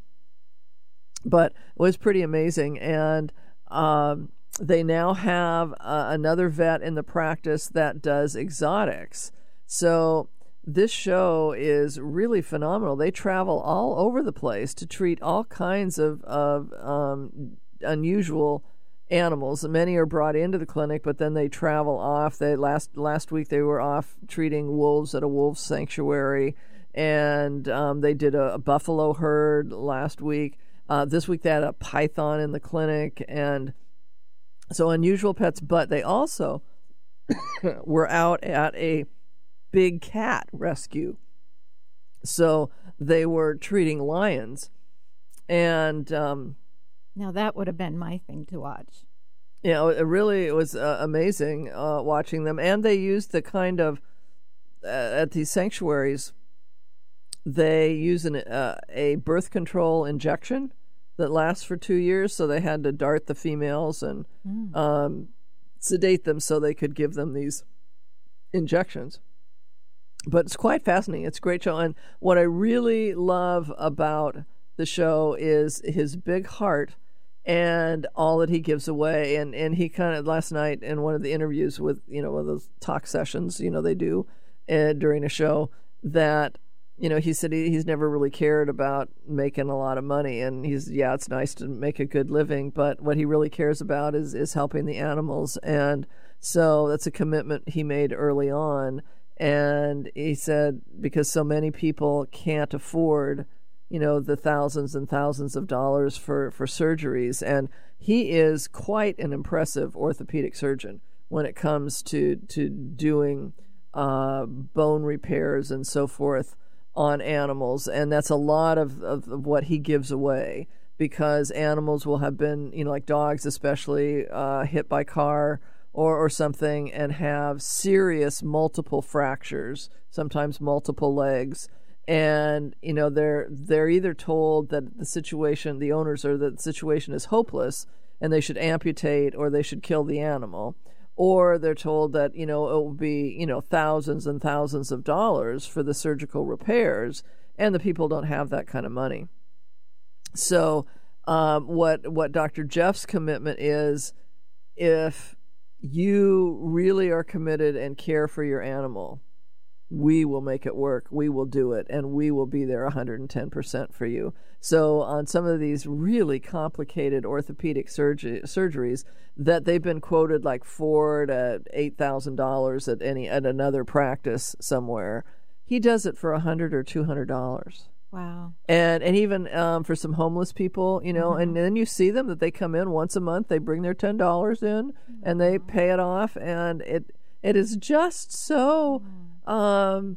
But it was pretty amazing. And um, they now have uh, another vet in the practice that does exotics. So this show is really phenomenal. They travel all over the place to treat all kinds of, of um, unusual animals. Many are brought into the clinic, but then they travel off. They last last week they were off treating wolves at a wolf sanctuary, and um, they did a, a buffalo herd last week. Uh, this week they had a python in the clinic, and so unusual pets. But they also were out at a big cat rescue. So they were treating lions, and um, now that would have been my thing to watch. You know, it really it was uh, amazing uh, watching them, and they used the kind of uh, at these sanctuaries. They use an, uh, a birth control injection that lasts for two years, so they had to dart the females and mm. um, sedate them so they could give them these injections. But it's quite fascinating. It's a great show. And what I really love about the show is his big heart and all that he gives away. And, and he kind of, last night in one of the interviews with, you know, one of those talk sessions, you know, they do uh, during a show, that, you know, he said he, he's never really cared about making a lot of money. And he's, yeah, it's nice to make a good living, but what he really cares about is, is helping the animals. And so that's a commitment he made early on. And he said, because so many people can't afford, you know, the thousands and thousands of dollars for, for surgeries. And he is quite an impressive orthopedic surgeon when it comes to, to doing uh, bone repairs and so forth on animals. And that's a lot of, of, of what he gives away, because animals will have been, you know, like dogs especially, uh, hit by car or, or something and have serious multiple fractures, sometimes multiple legs. And, you know, they're they're either told that the situation, the owners are that the situation is hopeless and they should amputate or they should kill the animal. Or they're told that, you know, it will be, you know, thousands and thousands of dollars for the surgical repairs, and the people don't have that kind of money. So um, what what Doctor Jeff's commitment is, if you really are committed and care for your animal, we will make it work. We will do it, and we will be there one hundred ten percent for you. So on some of these really complicated orthopedic surgery, surgeries that they've been quoted like four to eight thousand dollars at any at another practice somewhere, he does it for a hundred or two hundred dollars. Wow. And and even um, for some homeless people, you know, mm-hmm. and then you see them that they come in once a month, they bring their ten dollars in, mm-hmm. and they pay it off, and it it is just so um,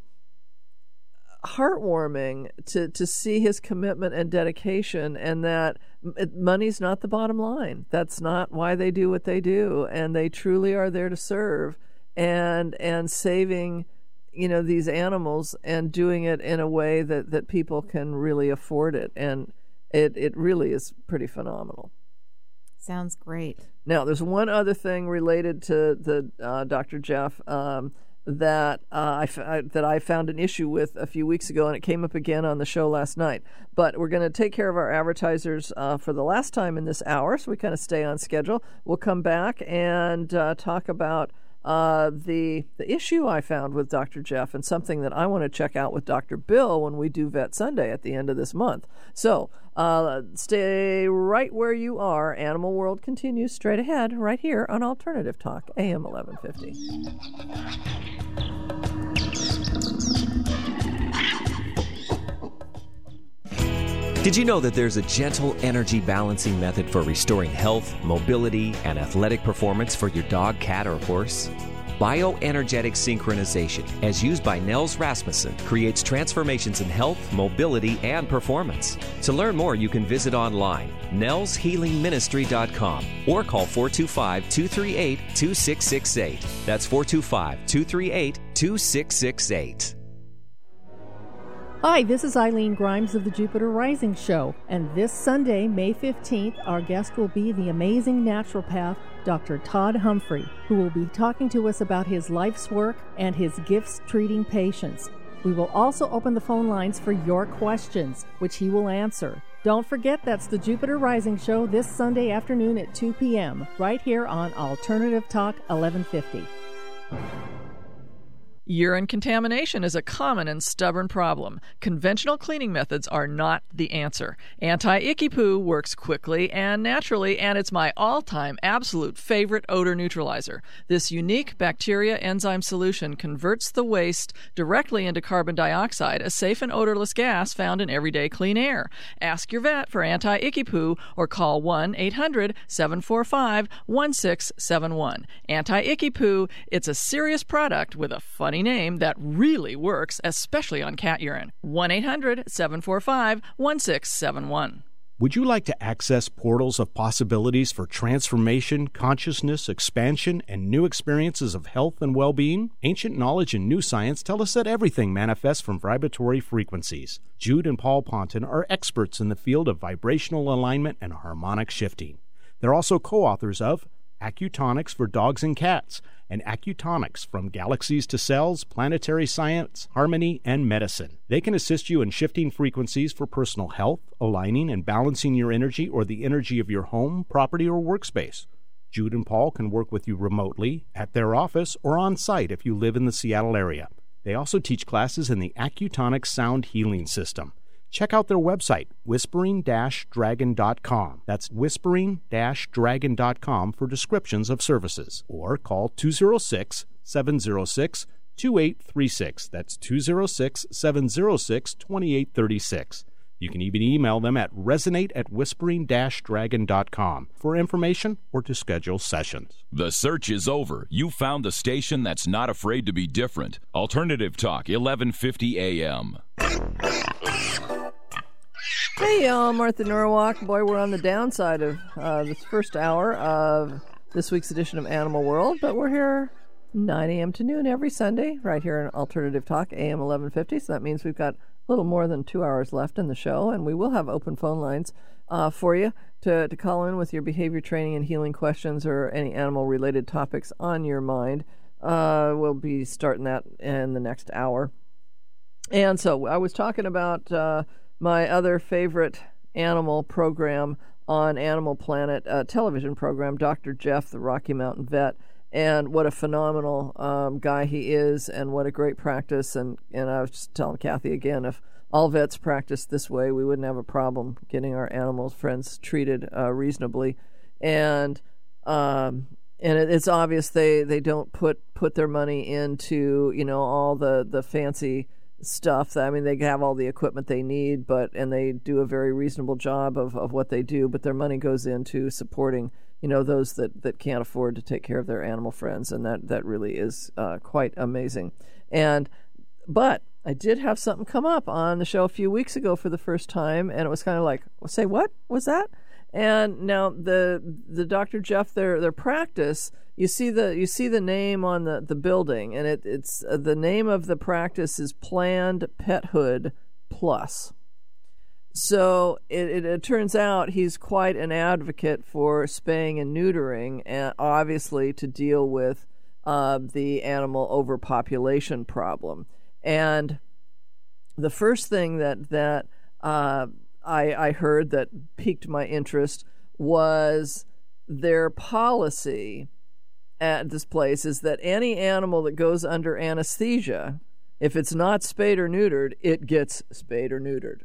heartwarming to, to see his commitment and dedication, and that it, money's not the bottom line. That's not why they do what they do, and they truly are there to serve and and saving, you know, these animals and doing it in a way that, that people can really afford it. And it, it really is pretty phenomenal. Sounds great. Now, there's one other thing related to the uh, Doctor Jeff um, that uh, I, f- I that I found an issue with a few weeks ago, and it came up again on the show last night. But we're going to take care of our advertisers uh, for the last time in this hour, so we kind of stay on schedule. We'll come back and uh, talk about Uh, the the issue I found with Doctor Jeff, and something that I want to check out with Doctor Bill when we do Vet Sunday at the end of this month. So uh, stay right where you are. Animal World continues straight ahead right here on Alternative Talk, A M eleven fifty. Did you know that there's a gentle energy balancing method for restoring health, mobility, and athletic performance for your dog, cat, or horse? Bioenergetic synchronization, as used by Nels Rasmussen, creates transformations in health, mobility, and performance. To learn more, you can visit online nels healing ministry dot com or call four two five, two three eight, two six six eight. That's four two five, two three eight, two six six eight. Hi, this is Eileen Grimes of the Jupiter Rising Show, and this Sunday, May fifteenth, our guest will be the amazing naturopath, Doctor Todd Humphrey, who will be talking to us about his life's work and his gifts treating patients. We will also open the phone lines for your questions, which he will answer. Don't forget, that's the Jupiter Rising Show this Sunday afternoon at two p.m., right here on Alternative Talk eleven fifty. Urine contamination is a common and stubborn problem. Conventional cleaning methods are not the answer. Anti-Icky Poo works quickly and naturally, and it's my all-time absolute favorite odor neutralizer. This unique bacteria enzyme solution converts the waste directly into carbon dioxide, a safe and odorless gas found in everyday clean air. Ask your vet for Anti-Icky Poo or call one eight hundred, seven four five, one six seven one. Anti-Icky Poo, it's a serious product with a funny name that really works, especially on cat urine. one eight hundred, seven four five, one six seven one. Would you like to access portals of possibilities for transformation, consciousness, expansion, and new experiences of health and well-being? Ancient knowledge and new science tell us that everything manifests from vibratory frequencies. Jude and Paul Ponton are experts in the field of vibrational alignment and harmonic shifting. They're also co-authors of Acutonics for Dogs and Cats, and Acutonics from Galaxies to Cells, Planetary Science, Harmony, and Medicine. They can assist you in shifting frequencies for personal health, aligning and balancing your energy or the energy of your home, property, or workspace. Jude and Paul can work with you remotely, at their office, or on site if you live in the Seattle area. They also teach classes in the Acutonics Sound Healing System. Check out their website, whispering dash dragon dot com. That's whispering dash dragon dot com for descriptions of services. Or call two oh six, seven oh six, two eight three six. That's two oh six, seven oh six, two eight three six. You can even email them at resonate at whispering dash dragon dot com for information or to schedule sessions. The search is over. You found the station that's not afraid to be different. Alternative Talk, eleven fifty A M. Hey, y'all, Martha Norwalk. Boy, we're on the downside of uh, this first hour of this week's edition of Animal World, but we're here nine a.m. to noon every Sunday right here in Alternative Talk, A M eleven fifty, so that means we've got a little more than two hours left in the show, and we will have open phone lines uh, for you to, to call in with your behavior training and healing questions or any animal-related topics on your mind. Uh, we'll be starting that in the next hour. And so I was talking about uh, my other favorite animal program on Animal Planet, uh, television program, Doctor Jeff, the Rocky Mountain Vet, and what a phenomenal um, guy he is, and what a great practice. And, and I was just telling Kathy again, if all vets practiced this way, we wouldn't have a problem getting our animal friends treated uh, reasonably. And um, and it, it's obvious they, they don't put, put their money into, you know, all the, the fancy stuff. I mean, they have all the equipment they need, but and they do a very reasonable job of, of what they do, but their money goes into supporting, you know, those that, that can't afford to take care of their animal friends, and that, that really is uh, quite amazing. And but I did have something come up on the show a few weeks ago for the first time, and it was kind of like, say what was that? And now the the Doctor Jeff, their their practice, you see the you see the name on the, the building, and it it's uh, the name of the practice is Planned Pethood Plus. So it, it, it turns out he's quite an advocate for spaying and neutering, and obviously to deal with uh, the animal overpopulation problem. And the first thing that that uh, I, I heard that piqued my interest was their policy at this place is that any animal that goes under anesthesia, if it's not spayed or neutered, it gets spayed or neutered.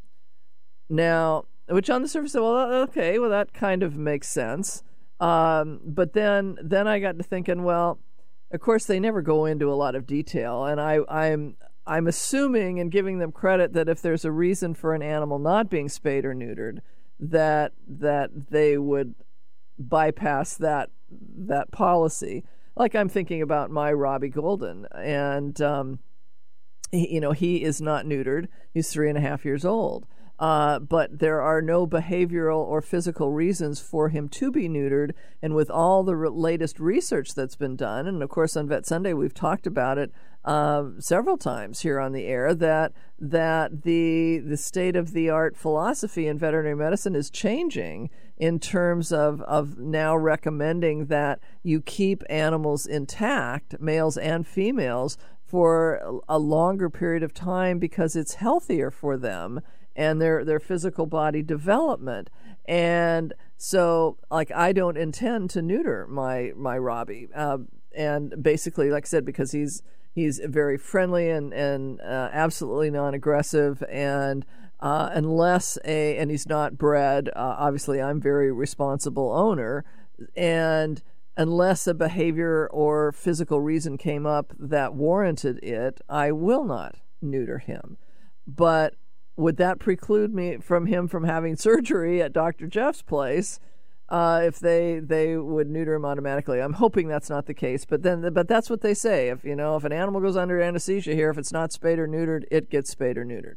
Now, which on the surface, well, okay, well, that kind of makes sense. Um, but then then I got to thinking, well, of course, they never go into a lot of detail, and I, I'm I'm assuming and giving them credit that if there's a reason for an animal not being spayed or neutered, that that they would bypass that that policy. Like I'm thinking about my Robbie Golden, and um, he, you know he is not neutered. He's three and a half years old. Uh, but there are no behavioral or physical reasons for him to be neutered. And with all the re- latest research that's been done, and of course on Vet Sunday we've talked about it uh, several times here on the air, that that the the state of the art philosophy in veterinary medicine is changing in terms of of now recommending that you keep animals intact, males and females, for a longer period of time because it's healthier for them and their their physical body development. And so, like, I don't intend to neuter my my Robbie, uh, and basically, like I said, because he's he's very friendly and and uh, absolutely non-aggressive, and uh, unless a and he's not bred. Uh, obviously, I'm very responsible owner, and unless a behavior or physical reason came up that warranted it, I will not neuter him. But would that preclude me from him from having surgery at Doctor Jeff's place uh, if they they would neuter him automatically? I'm hoping that's not the case, but then but that's what they say. If you know if an animal goes under anesthesia here, if it's not spayed or neutered, it gets spayed or neutered.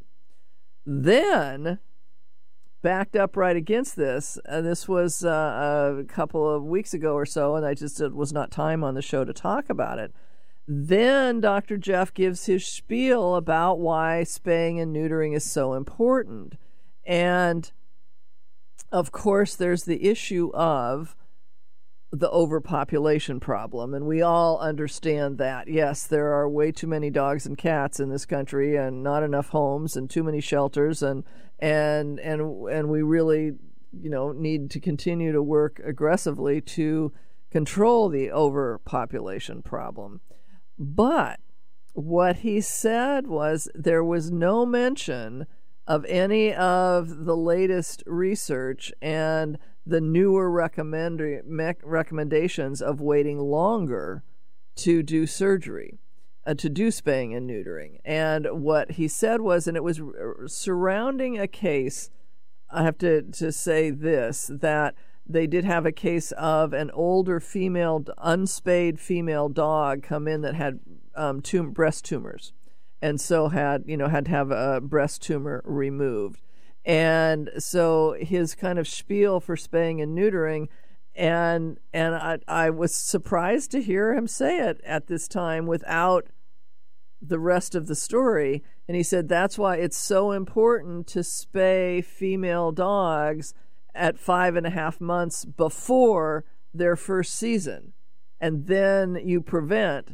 Then, backed up right against this, and this was uh, a couple of weeks ago or so, and I just it was not time on the show to talk about it. Then Doctor Jeff gives his spiel about why spaying and neutering is so important. And, of course, there's the issue of the overpopulation problem, and we all understand that. Yes, there are way too many dogs and cats in this country, and not enough homes, and too many shelters, and and and and we really, you know, need to continue to work aggressively to control the overpopulation problem. But what he said was there was no mention of any of the latest research and the newer recommend- recommendations of waiting longer to do surgery, uh, to do spaying and neutering. And what he said was, and it was surrounding a case, I have to, to say this, that they did have a case of an older female, unspayed female dog come in that had um, tum- breast tumors, and so had you know had to have a breast tumor removed. And so his kind of spiel for spaying and neutering, and and I, I was surprised to hear him say it at this time without the rest of the story. And he said that's why it's so important to spay female dogs at five and a half months before their first season, and then you prevent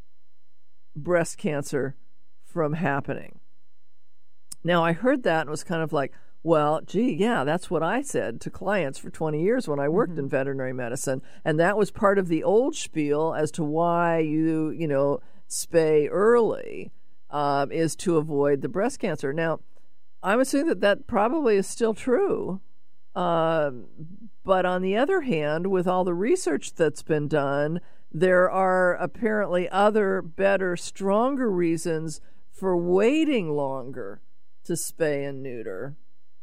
breast cancer from happening. Now, I heard that and was kind of like, well, gee, yeah, that's what I said to clients for twenty years when I worked mm-hmm. in veterinary medicine, and that was part of the old spiel as to why you, you know, spay early um, is to avoid the breast cancer. Now, I'm assuming that that probably is still true. Uh, but on the other hand, with all the research that's been done, there are apparently other, better, stronger reasons for waiting longer to spay and neuter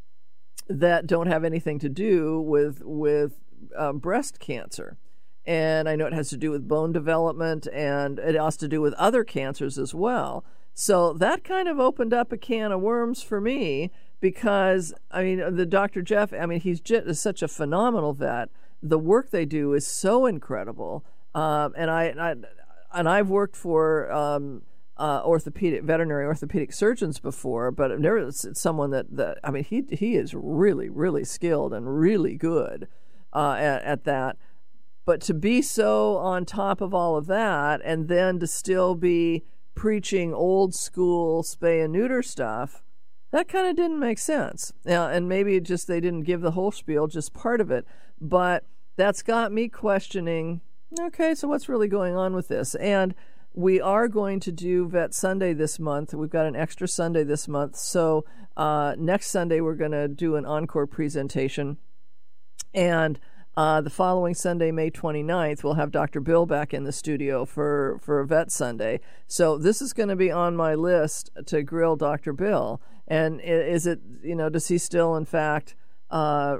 that don't have anything to do with with um, breast cancer. And I know it has to do with bone development, and it has to do with other cancers as well. So that kind of opened up a can of worms for me. Because, I mean, the Doctor Jeff, I mean, he's just such a phenomenal vet. The work they do is so incredible. Um, and, I, and, I, and I've worked for um, uh, orthopedic, veterinary orthopedic surgeons before, but I've never someone that, that, I mean, he he is really, really skilled and really good uh, at, at that. But to be so on top of all of that and then to still be preaching old school spay and neuter stuff, that kind of didn't make sense. Now, and maybe it just they didn't give the whole spiel, just part of it. But that's got me questioning, okay, so what's really going on with this? And we are going to do Vet Sunday this month. We've got an extra Sunday this month. So uh, next Sunday we're going to do an encore presentation. And uh, the following Sunday, May twenty-ninth, we'll have Doctor Bill back in the studio for, for a Vet Sunday. So this is going to be on my list to grill Doctor Bill. And is it, you know, does he still, in fact, uh,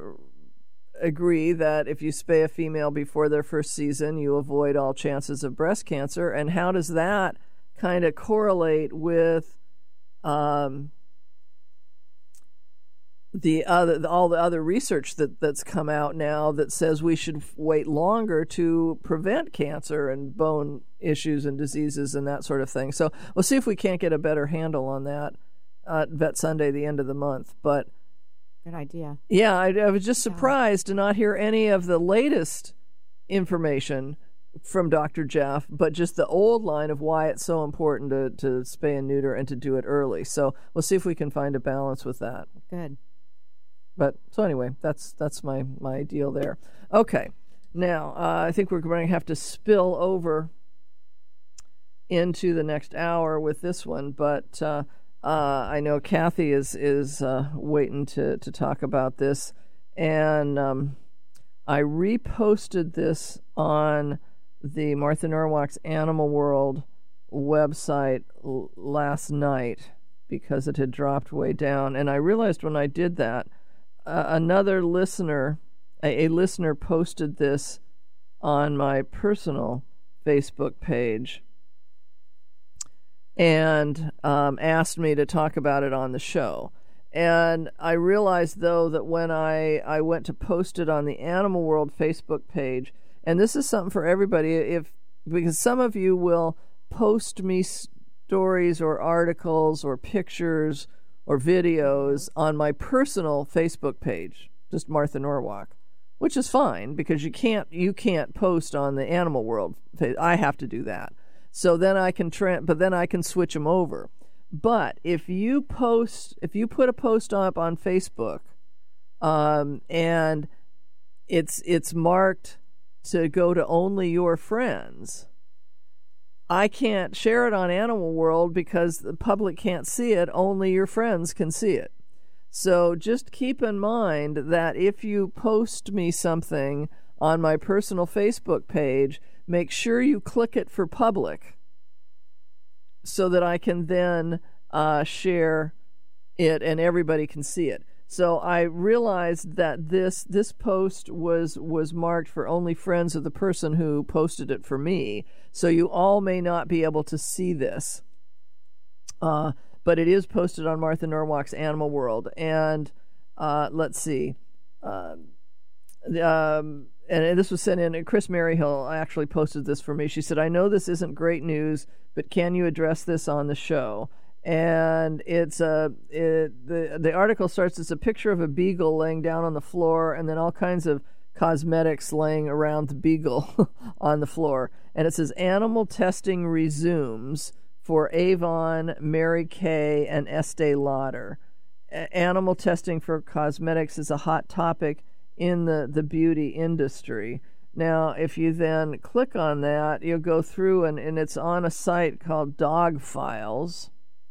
agree that if you spay a female before their first season, you avoid all chances of breast cancer? And how does that kind of correlate with um, the other all the other research that, that's come out now that says we should wait longer to prevent cancer and bone issues and diseases and that sort of thing. So we'll see if we can't get a better handle on that at Vet Sunday, the end of the month. But good idea. Yeah, I, I was just surprised yeah. to not hear any of the latest information from Doctor Jeff, but just the old line of why it's so important to, to spay and neuter and to do it early. So we'll see if we can find a balance with that. Good. But so anyway, that's that's my, my deal there. Okay, now uh, I think we're going to have to spill over into the next hour with this one, but uh, uh, I know Kathy is is uh, waiting to, to talk about this, and um, I reposted this on the Martha Norwalk's Animal World website l- last night because it had dropped way down, and I realized when I did that, uh, another listener, a, a listener posted this on my personal Facebook page and um, asked me to talk about it on the show. And I realized, though, that when I, I went to post it on the Animal World Facebook page, and this is something for everybody, if because some of you will post me stories or articles or pictures or videos on my personal Facebook page, just Martha Norwalk, which is fine because you can't you can't post on the Animal World. I have to do that. So then I can tra- but then I can switch them over. But if you post, if you put a post up on Facebook, um, and it's it's marked to go to only your friends, I can't share it on Animal World because the public can't see it. Only your friends can see it. So just keep in mind that if you post me something on my personal Facebook page, make sure you click it for public so that I can then uh, share it and everybody can see it. So I realized that this this post was was marked for only friends of the person who posted it for me. So you all may not be able to see this. Uh, but it is posted on Martha Norwalk's Animal World. And uh, let's see. Uh, um, and this was sent in, and Chris Maryhill actually posted this for me. She said, I know this isn't great news, but can you address this on the show? And it's a it, the the article starts. It's a picture of a beagle laying down on the floor, and then all kinds of cosmetics laying around the beagle on the floor. And it says animal testing resumes for Avon, Mary Kay, and Estee Lauder. A- animal testing for cosmetics is a hot topic in the, the beauty industry. Now, if you then click on that, you'll go through, and, and it's on a site called Dog Files.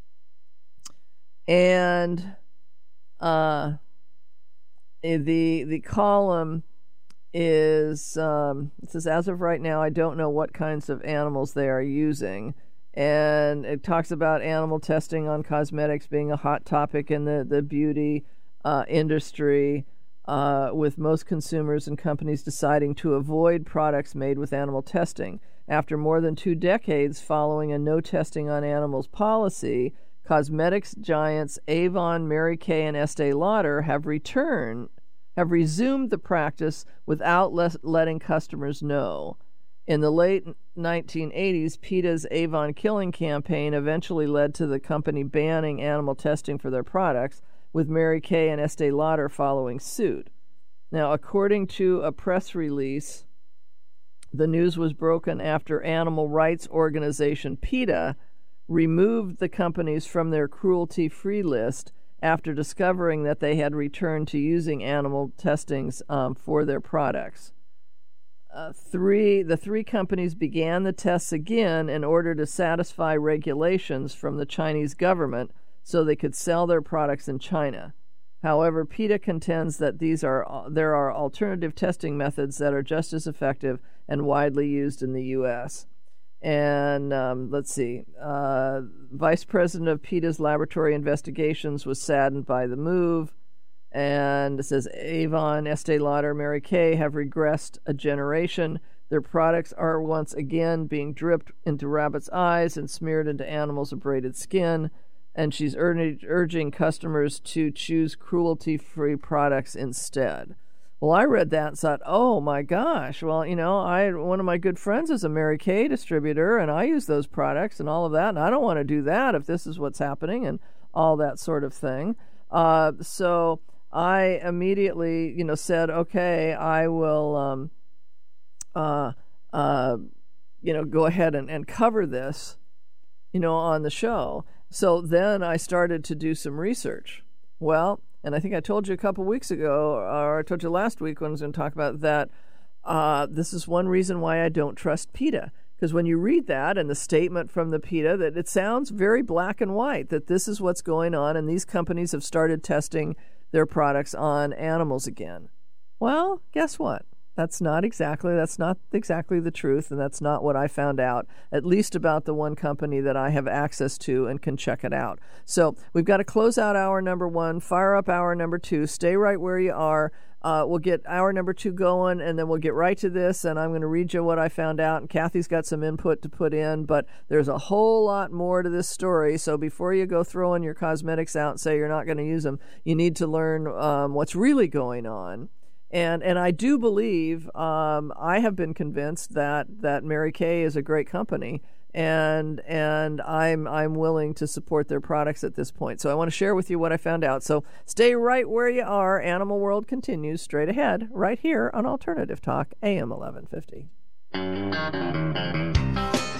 And uh, the the column is, um, it says, as of right now, I don't know what kinds of animals they are using. And it talks about animal testing on cosmetics being a hot topic in the, the beauty uh, industry, uh, with most consumers and companies deciding to avoid products made with animal testing. After more than two decades following a no testing on animals policy, cosmetics giants Avon, Mary Kay, and Estee Lauder have returned, have resumed the practice without les- letting customers know. In the late nineteen eighties, PETA's Avon Killing campaign eventually led to the company banning animal testing for their products, with Mary Kay and Estee Lauder following suit. Now, according to a press release, the news was broken after animal rights organization PETA removed the companies from their cruelty-free list after discovering that they had returned to using animal testings um, for their products. Uh, three, the three companies began the tests again in order to satisfy regulations from the Chinese government so they could sell their products in China. However, PETA contends that these are there are alternative testing methods that are just as effective and widely used in the U S And um, let's see, uh, Vice President of PETA's Laboratory Investigations was saddened by the move. And it says Avon, Estee Lauder, Mary Kay have regressed a generation. Their products are once again being dripped into rabbits' eyes and smeared into animals' abraded skin. and she's ur- urging customers to choose cruelty-free products instead. Well, I read that and thought, oh my gosh, well, you know, I one of my good friends is a Mary Kay distributor, and I use those products and all of that, and I don't want to do that if this is what's happening and all that sort of thing. Uh, so I immediately, you know, said, okay, I will, um, uh, uh, you know, go ahead and, and cover this, you know, on the show. So then I started to do some research. Well, and I think I told you a couple weeks ago, or I told you last week when I was going to talk about that, uh, this is one reason why I don't trust PETA. Because when you read that and the statement from the PETA, that it sounds very black and white, that this is what's going on, and these companies have started testing their products on animals again. Well, guess what? That's not exactly that's not exactly the truth, and that's not what I found out, at least about the one company that I have access to and can check it out. So we've got to close out hour number one, fire up hour number two, stay right where you are. Uh, we'll get hour number two going, and then we'll get right to this, and I'm going to read you what I found out, and Kathy's got some input to put in, but there's a whole lot more to this story, so before you go throwing your cosmetics out and say you're not going to use them, you need to learn um, what's really going on. And and I do believe, um, I have been convinced that, that Mary Kay is a great company, and and I'm I'm willing to support their products at this point. So I want to share with you what I found out. So stay right where you are. Animal World continues straight ahead, right here on Alternative Talk, A M eleven fifty.